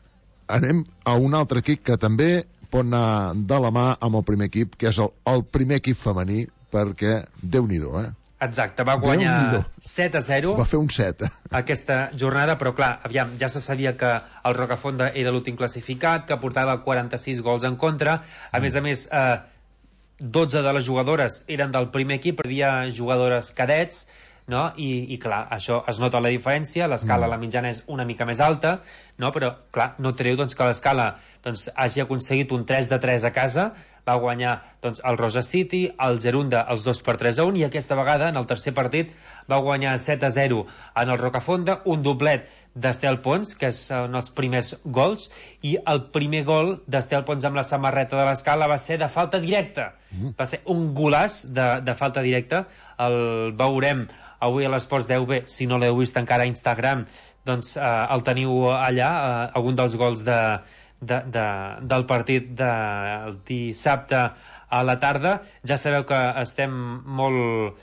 Speaker 14: anem a un altre equip que també pot anar de la mà amb el primer equip, que és el, el primer equip femení, perquè Déu-n'hi-do, eh?
Speaker 21: Exacte, va guanyar set a zero.
Speaker 14: Va fer un set.
Speaker 21: Aquesta jornada, però clar, aviam, ja se sabia que el Rocafonda era l'últim classificat, que portava quaranta-sis gols en contra. A més a més, eh, dotze de les jugadores eren del primer equip, hi havia jugadores cadets, no? I, i clar, això es nota la diferència, l'escala, mm. la mitjana és una mica més alta, no? Però clar, no treu doncs, que l'escala doncs, hagi aconseguit un tres de tres a casa, va guanyar doncs, el Rosa City, el Gerunda els dos per tres a un, i aquesta vegada en el tercer partit va guanyar set a zero en el Rocafonda, un doblet d'Estel Pons, que són els primers gols, i el primer gol d'Estel Pons amb la samarreta de l'escala va ser de falta directa, mm. va ser un golaç de, de falta directa. El veurem avui a l'Esports deu B, si no l'heu vist encara a Instagram, doncs eh, el teniu allà, eh, algun dels gols de, de, de, del partit del dissabte a la tarda. Ja sabeu que estem molt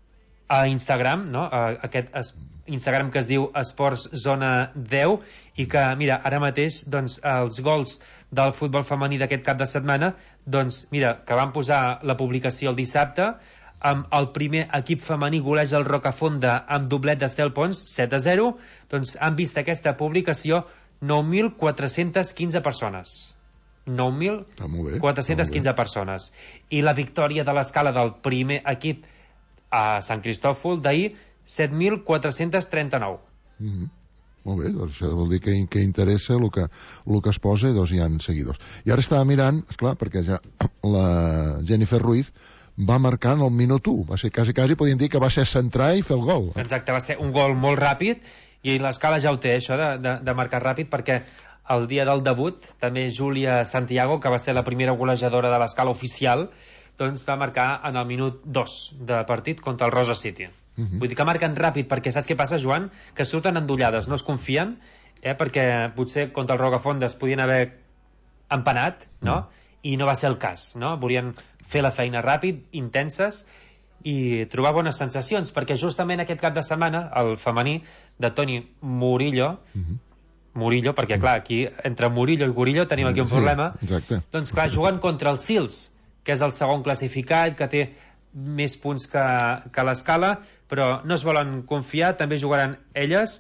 Speaker 21: a Instagram, no? Aquest es, Instagram que es diu Esports Zona deu, i que, mira, ara mateix doncs, els gols del futbol femení d'aquest cap de setmana, doncs, mira, que van posar la publicació el dissabte, amb el primer equip femení goleja el Rocafonda amb doblet d'Estel Pons, set a zero, doncs han vist aquesta publicació nou mil quatre-cents quinze persones. nou mil quatre-cents quinze persones. I la victòria de l'escala del primer equip a Sant Cristòfol d'ahir, set mil quatre-cents trenta-nou.
Speaker 14: Mm-hmm. Molt bé, doncs això vol dir que, que interessa el que, el que es posa, i doncs hi ha seguidors. I ara estava mirant, esclar, perquè ja la Jennifer Ruiz va marcar en el minut u, va ser quasi, quasi podríem dir que va ser centrar i fer el gol.
Speaker 21: Exacte, va ser un gol molt ràpid, i l'escala ja ho té, això de, de, de marcar ràpid, perquè el dia del debut, també Júlia Santiago, que va ser la primera golejadora de l'escala oficial, doncs va marcar en el minut dos de partit contra el Rosa City. Uh-huh. Vull dir que marquen ràpid, perquè saps què passa, Joan? Que surten endollades, no es confien, eh? Perquè potser contra el Rocafonda es podien haver empanat, no? Uh-huh. I no va ser el cas, no? Volien fer la feina ràpid, intenses, i trobar bones sensacions, perquè justament aquest cap de setmana el femení de Toni Murillo uh-huh. Murillo, perquè clar, aquí entre Murillo i Gurillo tenim aquí un
Speaker 14: Sí,
Speaker 21: problema.
Speaker 14: exacte.
Speaker 21: Doncs clar, juguen contra el Sils, que és el segon classificat, que té més punts que, que l'Escala, però no es volen confiar, també jugaran elles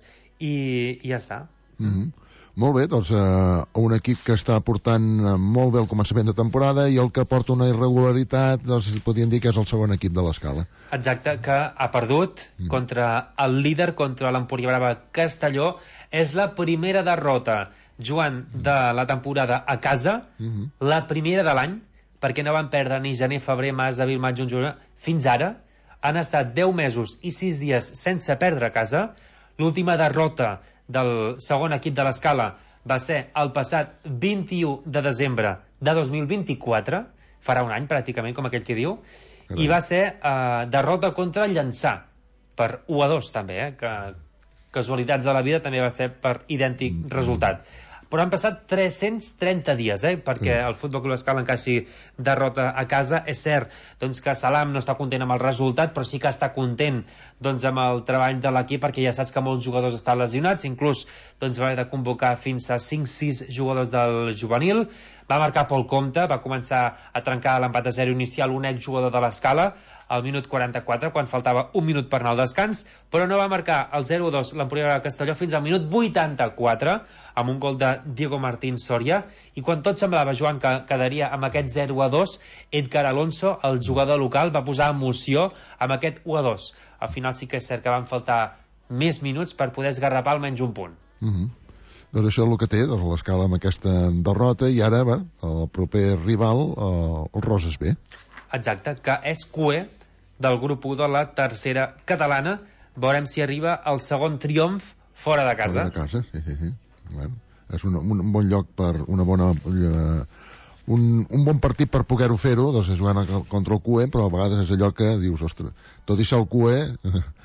Speaker 21: i, i ja està.
Speaker 14: Mm -hmm. Molt bé, doncs eh, un equip que està portant eh, molt bé el començament de temporada i el que porta una irregularitat, doncs podríem dir que és el segon equip de l'Escala.
Speaker 21: Exacte, que ha perdut mm. contra el líder, contra l'Empúria Brava Castelló. És la primera derrota jugant de la temporada a casa, mm -hmm. la primera de l'any, perquè no van perdre ni gener, febrer, març, abril, maig, juny, juliol, fins ara. Han estat deu mesos i sis dies sense perdre a casa. L'última derrota del segon equip de l'Escala va ser el passat vint-i-u de desembre de dos mil vint-i-quatre, farà un any pràcticament, com aquell que diu, Carai. I va ser eh, derrota contra el Llançà, per u a dos també, eh, que casualitats de la vida també va ser per idèntic mm -hmm. resultat. Però han passat tres-cents trenta dies, eh, perquè mm. el Futbol Club Escala encara si derrota a casa. És cert doncs, que Salam no està content amb el resultat, però sí que està content doncs, amb el treball de l'equip, perquè ja saps que molts jugadors estan lesionats, inclús doncs, va haver de convocar fins a cinc sis jugadors del juvenil. Va marcar Pol Comte, va començar a trencar l'empat a zero inicial un exjugador de l'Escala al minut quaranta-quatre, quan faltava un minut per anar al descans, però no va marcar el zero a dos l'Empúria Brava Castelló fins al minut vuitanta-quatre, amb un gol de Diego Martín Soria, i quan tot semblava, Joan, que quedaria amb aquest zero a dos, Edgar Alonso, el jugador local, va posar emoció amb aquest u a dos. Al final sí que és cert que van faltar més minuts per poder esgarrapar almenys un punt.
Speaker 14: Mm -hmm. Doncs això és el que té, doncs, l'Escala amb aquesta derrota, i ara va, el proper rival, eh, el Roses B.
Speaker 21: Exacte, que és Q E del grup u de la tercera catalana. Veurem si arriba el segon triomf fora de casa.
Speaker 14: Fora de casa, sí, sí, sí. Bueno, és un, un bon lloc per una bona... Uh, un, un bon partit per poder-ho fer-ho, doncs és jugant contra el Q E, però a vegades és allò que dius, ostres, tot i ser el Q E,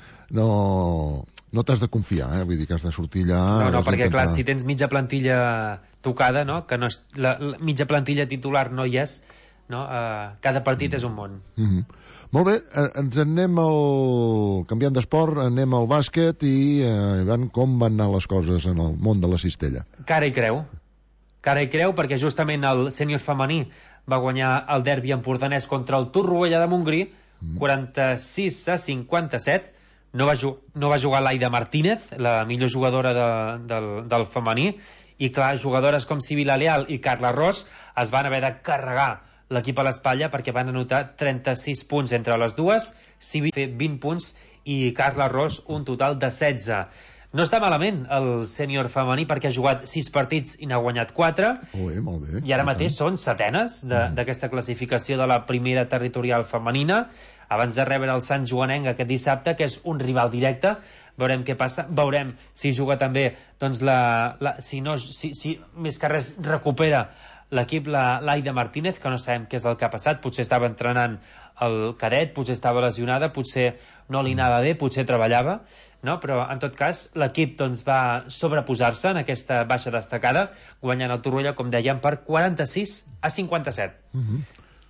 Speaker 14: no... no t'has de confiar, eh? Vull dir que has de sortir allà...
Speaker 21: No, no, perquè clar, si tens mitja plantilla tocada, no? Que no és, la, la mitja plantilla titular no hi és, no? Uh, cada partit mm. és un món.
Speaker 14: Mm-hmm. Molt bé, ens anem al... canviant d'esport, anem al bàsquet i eh, van, com van anar les coses en el món de la cistella?
Speaker 21: Cara i creu. Cara i creu, perquè justament el sènior femení va guanyar el derbi empordanès contra el Torroella de Montgrí, mm. quaranta-sis a cinquanta-set. No va, no va jugar l'Aida Martínez, la millor jugadora de, del, del femení, i clar, jugadores com Sibila Leal i Carla Ros es van haver de carregar l'equip a l'espatlla perquè van anotar trenta-sis punts entre les dues, Sibila va fer vint punts i Carla Ros un total de setze. No està malament el sènior femení perquè ha jugat sis partits i n'ha guanyat quatre.
Speaker 14: Molt bé, molt bé.
Speaker 21: I ara mateix són setenes d'aquesta mm. classificació de la primera territorial femenina, abans de rebre el Sant Joanenc aquest dissabte, que és un rival directe. Veurem què passa, veurem si juga també, doncs, la, la, si, no, si, si més que res recupera l'equip l'Aida Martínez, que no sabem què és el que ha passat, potser estava entrenant el cadet, potser estava lesionada, potser no li anava bé, potser treballava, no? Però en tot cas l'equip doncs, va sobreposar-se en aquesta baixa destacada, guanyant el Torroella, com dèiem, per quaranta-sis a cinquanta-set.
Speaker 14: Uh-huh.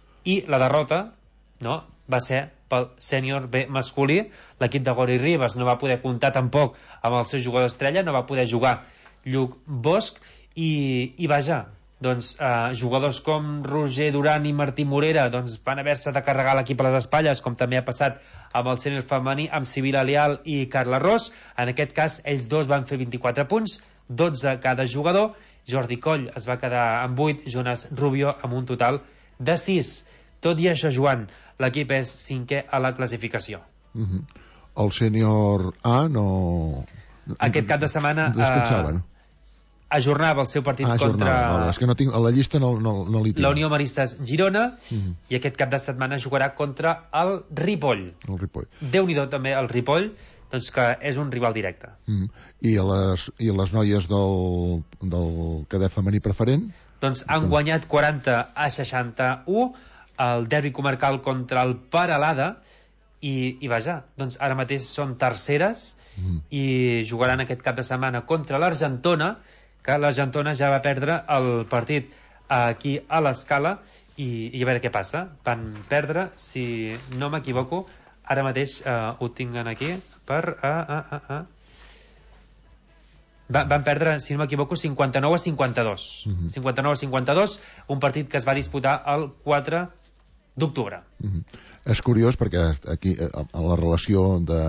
Speaker 21: I la derrota, no?, va ser pel sènior B masculí. L'equip de Gori Ribas no va poder comptar tampoc amb el seu jugador estrella, no va poder jugar Lluc Bosch, i, i vaja, doncs, eh, jugadors com Roger Duran i Martí Morera doncs, van haver-se de carregar l'equip a les espatlles, com també ha passat amb el sènior femení, amb Sibila Leal i Carla Ros. En aquest cas, ells dos van fer vint-i-quatre punts, dotze cada jugador. Jordi Coll es va quedar amb vuit, Jonas Rubio amb un total de sis. Tot i això, Joan, l'equip és cinquè a la classificació.
Speaker 14: Uh-huh. El sènior A no...
Speaker 21: Aquest cap de setmana...
Speaker 14: Descansava, no?
Speaker 21: Ajornava el seu partit
Speaker 14: ah,
Speaker 21: contra...
Speaker 14: Vale. És que no tinc, a la llista no, no, no li tinc.
Speaker 21: La Unió Maristes Girona,
Speaker 14: uh-huh.
Speaker 21: i aquest cap de setmana jugarà contra el Ripoll.
Speaker 14: El Ripoll.
Speaker 21: Déu-n'hi-do també el Ripoll, doncs que és un rival directe.
Speaker 14: Uh-huh. I, a les, I les noies del, del cadet femení preferent?
Speaker 21: Doncs han guanyat quaranta a seixanta-u el derbi comarcal contra el Peralada, i, i vaja, doncs ara mateix són terceres, uh-huh. i jugaran aquest cap de setmana contra l'Argentona, que l'Argentona ja va perdre el partit aquí a l'Escala, i, i a veure què passa. Van perdre, si no m'equivoco, ara mateix eh, ho tinc aquí per... Uh, uh, uh, uh. Va, van perdre, si no m'equivoco, cinquanta-nou a cinquanta-dos. Uh-huh. cinquanta-nou a cinquanta-dos, un partit que es va disputar el quatre d'octubre.
Speaker 14: Uh-huh. És curiós perquè aquí, a la relació de,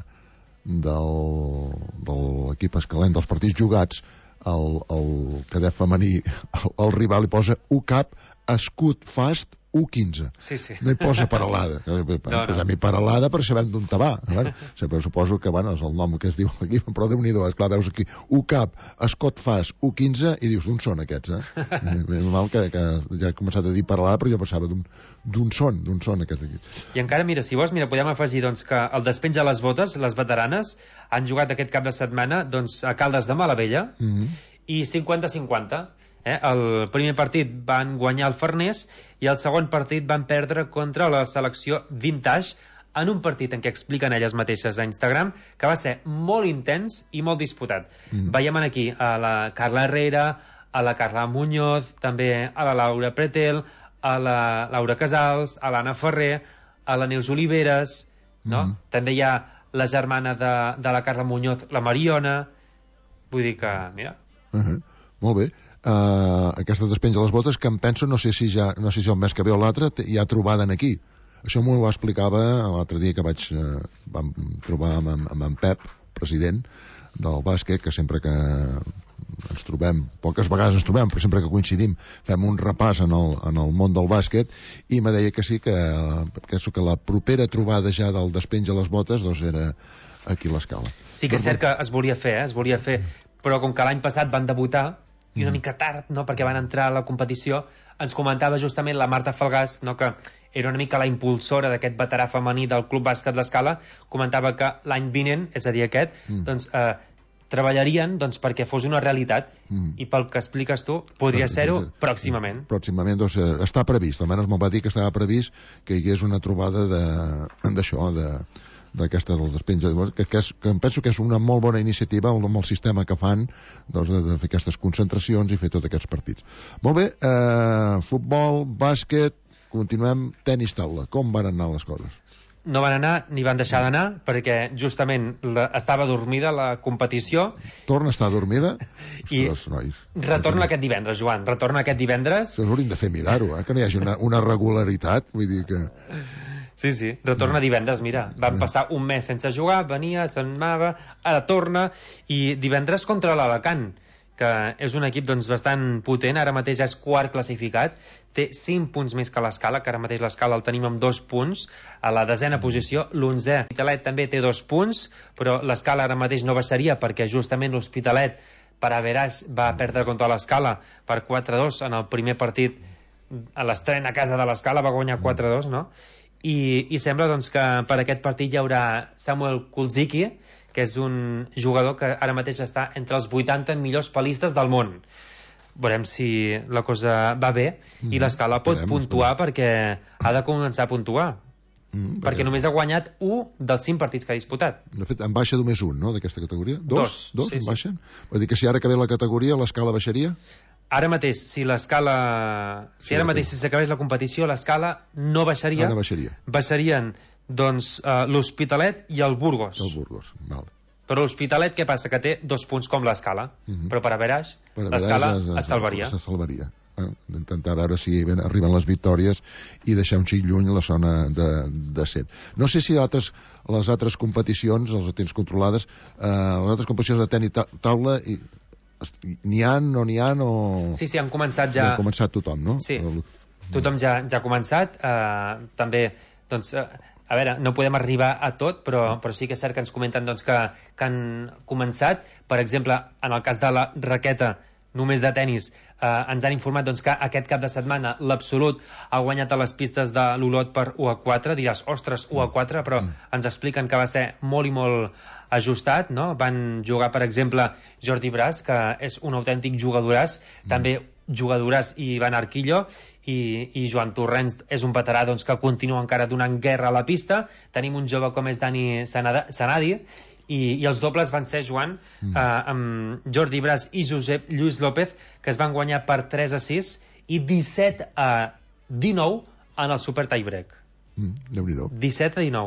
Speaker 14: del, de l'equip escalent dels partits jugats, el, el cadet femení, el, el rival li posa U cap, escut fast, U quinze.
Speaker 21: Sí, sí.
Speaker 14: No hi posa Paralada. No, no. A mi Paralada per saber d'on te va. Eh? Sempre suposo que, bueno, és el nom que es diu aquí, però Déu-n'hi-do, esclar, veus aquí U cap, escot fast, U quinze, i dius, d'on són aquests, eh? Normal que, que ja he començat a dir Paralada, però jo pensava d'on són, d'on són aquests aquí.
Speaker 21: I encara, mira, si vols, mira, podem afegir doncs, que el despenja a les botes, les veteranes, han jugat aquest cap de setmana doncs, a Caldes de Malavella, mm-hmm. i cinquanta cinquanta. Eh? El primer partit van guanyar el Farners i el segon partit van perdre contra la selecció Vintage en un partit en què expliquen elles mateixes a Instagram que va ser molt intens i molt disputat. Mm. Veiem aquí a la Carla Herrera, a la Carla Muñoz, també a la Laura Pretel, a la Laura Casals, a l'Anna Ferrer, a la Neus Oliveres, no? Mm. També hi ha la germana de, de la Carla Muñoz, la Mariona. Vull dir que, mira...
Speaker 14: Uh-huh. Molt bé. Uh, aquesta despenja les botes, que em penso, no sé si ja no sé si el mes que ve o l'altre, hi ha trobada aquí. Això m'ho explicava l'altre dia que vaig uh, vam trobar amb, amb en Pep, president del bàsquet, que sempre que ens trobem, poques vegades ens trobem, però sempre que coincidim fem un repàs en el, en el món del bàsquet, i me deia que sí, que, que, que la propera trobada ja del despenja les botes doncs era aquí a l'Escala.
Speaker 21: Sí que és cert que es volia fer, eh? es volia fer, però com que l'any passat van debutar i una mica tard, no?, perquè van entrar a la competició, ens comentava justament la Marta Falgàs, no?, que era una mica la impulsora d'aquest veterà femení del Club Bàsquet l'Escala, comentava que l'any vinent, és a dir aquest, mm. doncs eh, treballarien doncs, perquè fos una realitat, mm. i pel que expliques tu, podria ser-ho pròximament.
Speaker 14: Pròximament, doncs, està previst, almenys me'n va dir que estava previst que hi hagués una trobada d'això, de... d'aquesta del despenja, que, que, és, que em penso que és una molt bona iniciativa amb el sistema que fan doncs, de, de fer aquestes concentracions i fer tots aquests partits. Molt bé, eh, futbol, bàsquet, continuem, tenis taula. Com van anar les coses?
Speaker 21: No van anar ni van deixar d'anar perquè justament la, estava dormida la competició.
Speaker 14: Torna a estar dormida?
Speaker 21: I Ostres, nois. Retorna aquest divendres, Joan, retorna aquest divendres.
Speaker 14: Això hauríem de fer mirar-ho, eh? Que no hi hagi una, una regularitat, vull dir que...
Speaker 21: Sí, sí, retorna divendres, mira, van passar un mes sense jugar, venia, se'n anava, ara torna, i divendres contra l'Alacant, que és un equip doncs, bastant potent, ara mateix és quart classificat, té cinc punts més que l'Escala, que ara mateix l'Escala el tenim amb dos punts, a la desena posició, l'onzè Hospitalet també té dos punts, però l'Escala ara mateix no baixaria perquè justament l'Hospitalet per averaix va perdre contra l'Escala per quatre a dos en el primer partit, a l'estrena a casa de l'Escala va guanyar quatre a dos, no? I, i sembla doncs, que per aquest partit hi haurà Samuel Kulzicki, que és un jugador que ara mateix està entre els vuitanta millors palistes del món. Veurem si la cosa va bé mm, i l'Escala pot podem, puntuar podem. perquè ha de començar a puntuar. Mm, perquè perquè només ha guanyat un dels cinc partits que ha disputat.
Speaker 14: De fet, en baixa només un, no?, d'aquesta categoria? Dos?
Speaker 21: Dos,
Speaker 14: Dos
Speaker 21: sí,
Speaker 14: en
Speaker 21: sí.
Speaker 14: baixen? Vull dir que si ara que ve la categoria, l'Escala baixaria?
Speaker 21: Ara mateix, si l'Escala... Si sí, ara mateix, si s'acabés la competició, l'Escala no baixaria.
Speaker 14: Ah, no baixaria.
Speaker 21: Baixarien, doncs, uh, l'Hospitalet i el Burgos.
Speaker 14: El Burgos, val.
Speaker 21: Però l'Hospitalet, què passa? Que té dos punts com l'Escala. Mm-hmm. Però per averaix, l'Escala es, es salvaria.
Speaker 14: Se salvaria. Eh? Intentar veure si arriben les victòries i deixar un xic lluny la zona de, de cent. No sé si altres, les altres competicions, les tens controlades, eh, les altres competicions de tenis taula... I, n'hi ha, no n'hi ha, o...
Speaker 21: Sí, sí, han començat ja...
Speaker 14: Ja ha començat tothom, no?
Speaker 21: Sí, tothom ja, ja ha començat. Uh, també, doncs, uh, a veure, no podem arribar a tot, però, però sí que és cert que ens comenten doncs, que, que han començat. Per exemple, en el cas de la raqueta, només de tennis, eh, ens han informat doncs, que aquest cap de setmana l'Absolut ha guanyat a les pistes de l'Olot per u a quatre. Diràs, ostres, u a quatre, però mm. ens expliquen que va ser molt i molt ajustat, no? Van jugar, per exemple, Jordi Bras, que és un autèntic jugadoràs, mm. també jugadoràs i Ivan Arquillo, i, i Joan Torrents és un veterà doncs, que continua encara donant guerra a la pista. Tenim un jove com és Dani Sanadi, i, i els dobles van ser, Joan, mm. eh, amb Jordi Bras i Josep Lluís López, que es van guanyar per tres a sis i disset a dinou en el super tiebreak.
Speaker 14: Mm, Déu-n'hi-do.
Speaker 21: disset a dinou, eh?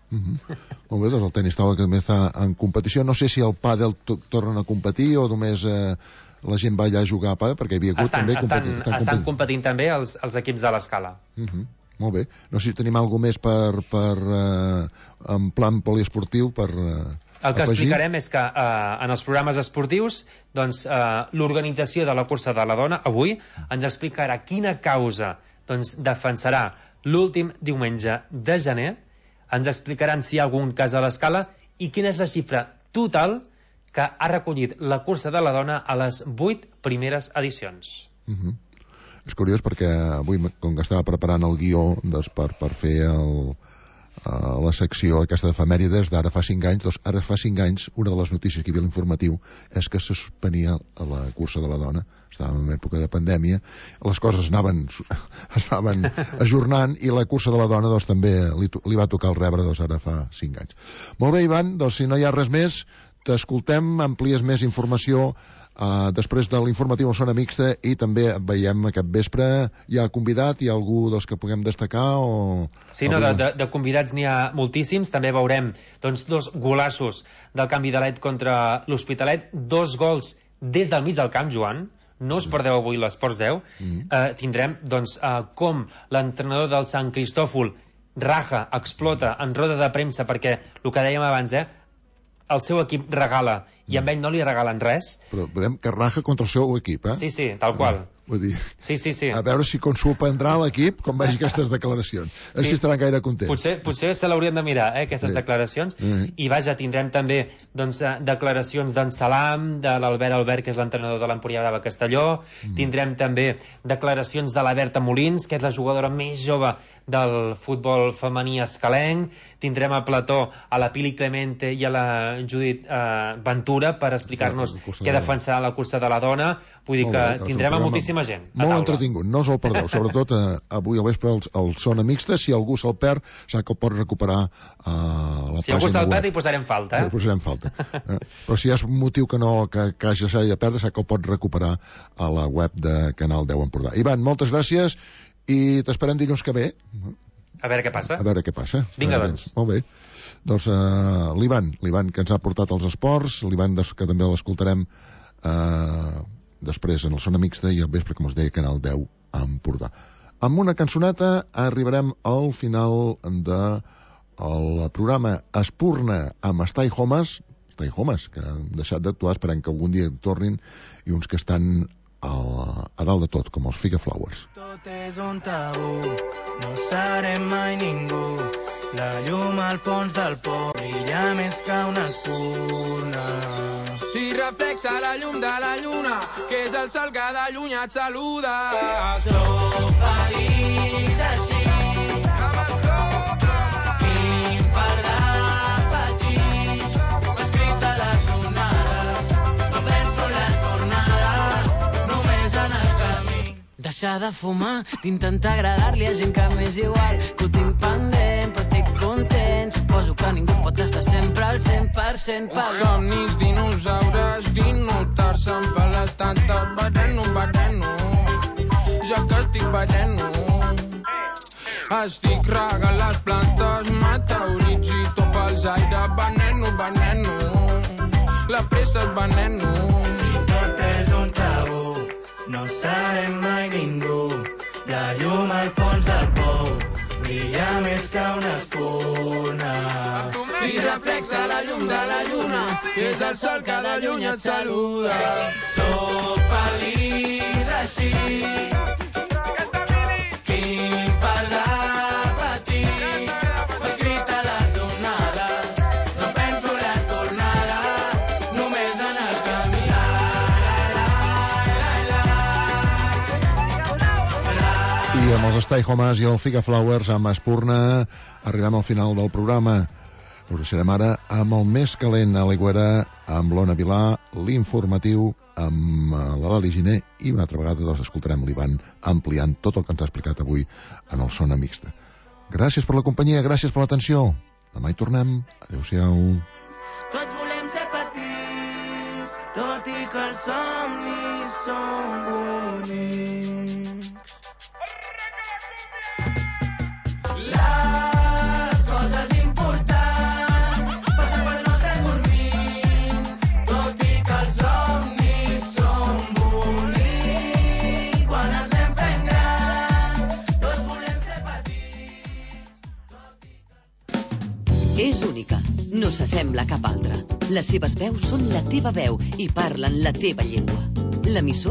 Speaker 14: Mm-hmm. Molt bé, doncs el tenis taula que també està en competició. No sé si el pàdel tornen a competir o només eh, la gent va allà a jugar a pàdel, perquè hi havia hagut
Speaker 21: estan,
Speaker 14: també...
Speaker 21: Estan,
Speaker 14: competint,
Speaker 21: estan, estan competint també els, els equips de l'Escala.
Speaker 14: Mm-hmm. Molt bé. No sé si tenim alguna més per, per eh, en plan poliesportiu per eh,
Speaker 21: El que
Speaker 14: afegir.
Speaker 21: explicarem és que eh, en els programes esportius doncs, eh, l'organització de la cursa de la dona avui ens explicarà quina causa doncs, defensarà l'últim diumenge de gener, ens explicaran si hi ha algun cas a l'Escala i quina és la xifra total que ha recollit la cursa de la dona a les vuit primeres edicions.
Speaker 14: Mm-hmm. És curiós perquè avui, com que estava preparant el guió doncs, per, per fer el, uh, la secció aquesta d'efemèrides d'ara fa cinc anys, doncs ara fa cinc anys una de les notícies que hi havia a l'informatiu és que se suspenia la cursa de la dona. Estàvem en època de pandèmia, les coses anaven, es anaven ajornant i la cursa de la dona doncs, també li, li va tocar el rebre doncs, ara fa cinc anys. Molt bé, Ivan, doncs, si no hi ha res més, t'escoltem, amplies més informació Uh, després de l'informatiu en zona mixta i també veiem aquest vespre hi ha convidat, hi ha algú dels que puguem destacar o...
Speaker 21: Sí, no, de, de, de convidats n'hi ha moltíssims, també veurem doncs, dos golassos del Canvi de Led contra l'Hospitalet, dos gols des del mig del camp, Joan, no us perdeu avui l'Esports deu, mm. uh, tindrem doncs, uh, com l'entrenador del Sant Cristòfol Raja explota en roda de premsa perquè, el que dèiem abans, eh, el seu equip regala i amb ell no li regalen res.
Speaker 14: Però veiem que raja contra el seu equip, eh?
Speaker 21: Sí, sí, tal qual.
Speaker 14: Vull dir,
Speaker 21: sí, sí, sí.
Speaker 14: A veure si com s'ho prendrà l'equip quan vegi aquestes declaracions. Sí. Així estaran gaire contents.
Speaker 21: Potser, potser se l'haurien de mirar, eh, aquestes sí. declaracions. Mm-hmm. I vaja, tindrem també doncs, declaracions d'en Salam, de l'Albert Albert, que és l'entrenador de l'Empúria Brava Castelló. Mm. Tindrem també declaracions de la Berta Molins, que és la jugadora més jove del futbol femení escalenc. Tindrem a Plató, a la Pili Clemente i a la Judit eh, Ventura per explicar-nos què defensarà la cursa de la dona. Vull dir que bé, tindrem a moltíssima gent.
Speaker 14: Molt entretingut, no us el perdeu. Sobretot eh, avui al vespre el, el Zona Mixta, si algú se'l perd, sap que el pot recuperar a uh, la
Speaker 21: si
Speaker 14: pàgina
Speaker 21: algú se'l
Speaker 14: web.
Speaker 21: perd, hi posarem falta. Eh?
Speaker 14: Hi posarem falta. eh? Però si hi ha un motiu que no que, que hagi de perdre, sap que el pot recuperar a la web de Canal deu Empordà. Ivan, moltes gràcies i t'esperem dilluns que ve.
Speaker 21: A veure què passa.
Speaker 14: A veure què passa.
Speaker 21: Vinga, doncs.
Speaker 14: Molt bé. Doncs uh, l'Ivan, l'Ivan que ens ha portat els esports, l'Ivan que també l'escoltarem uh, després en el Zona Mixta i al vespre, com us deia, Canal deu a Empordà. Amb una cançoneta arribarem al final de el programa Espurna amb Stay Homes, Stay Homes, que han deixat d'actuar, esperant que algun dia tornin, i uns que estan a, a dalt de tot, com els Figa Flowers.
Speaker 4: Tot és un tabú, no serem mai ningú. La llum al fons del pou brilla més que una espurna.
Speaker 1: I reflexa la llum de la lluna, que és el sol que de lluny et saluda.
Speaker 4: Sóc feliç així, quin fardar petit, escrit a les onades, no penso la tornada, només en el camí.
Speaker 22: Deixar de fumar, d'intentar agradar-li a gent que m'és igual, que ho tinc pendent, però estic content. Suposo que ningú pot estar sempre al cent per cent pel...
Speaker 1: Somnis, dinosaures, dinotar-se em fa les tantes, veneno, veneno, ja que estic veneno. Estic regant les plantes, meteorits i tot pels aires, veneno, veneno, la pressa és veneno.
Speaker 4: Si tot és un tabú, no serem mai ningú. La llum al fons del pou brilla més que una espurna.
Speaker 1: I reflexa la llum de la lluna, que és el sol que de lluny et saluda.
Speaker 4: Sóc feliç així, quin fardar petit, escrit a les onades, no penso la tornada, només en el camí.
Speaker 14: I amb els Stay Homes i el Figa Flowers amb Espurna arribem al final del programa. Us deixarem ara amb el més calent a l'Aigüera, amb l'Ona Vilà, l'informatiu amb la Lali Giner i una altra vegada doncs, escoltarem l'Ivan ampliant tot el que ens ha explicat avui en el Zona Mixta. Gràcies per la companyia, gràcies per l'atenció. Demà hi tornem. Adéu-siau.
Speaker 4: Tots volem ser petits, tot i que els somnis són bonics. Les coses importants
Speaker 6: sembla cap altra. Les seves veus són la teva veu i parlen la teva llengua. L'emissora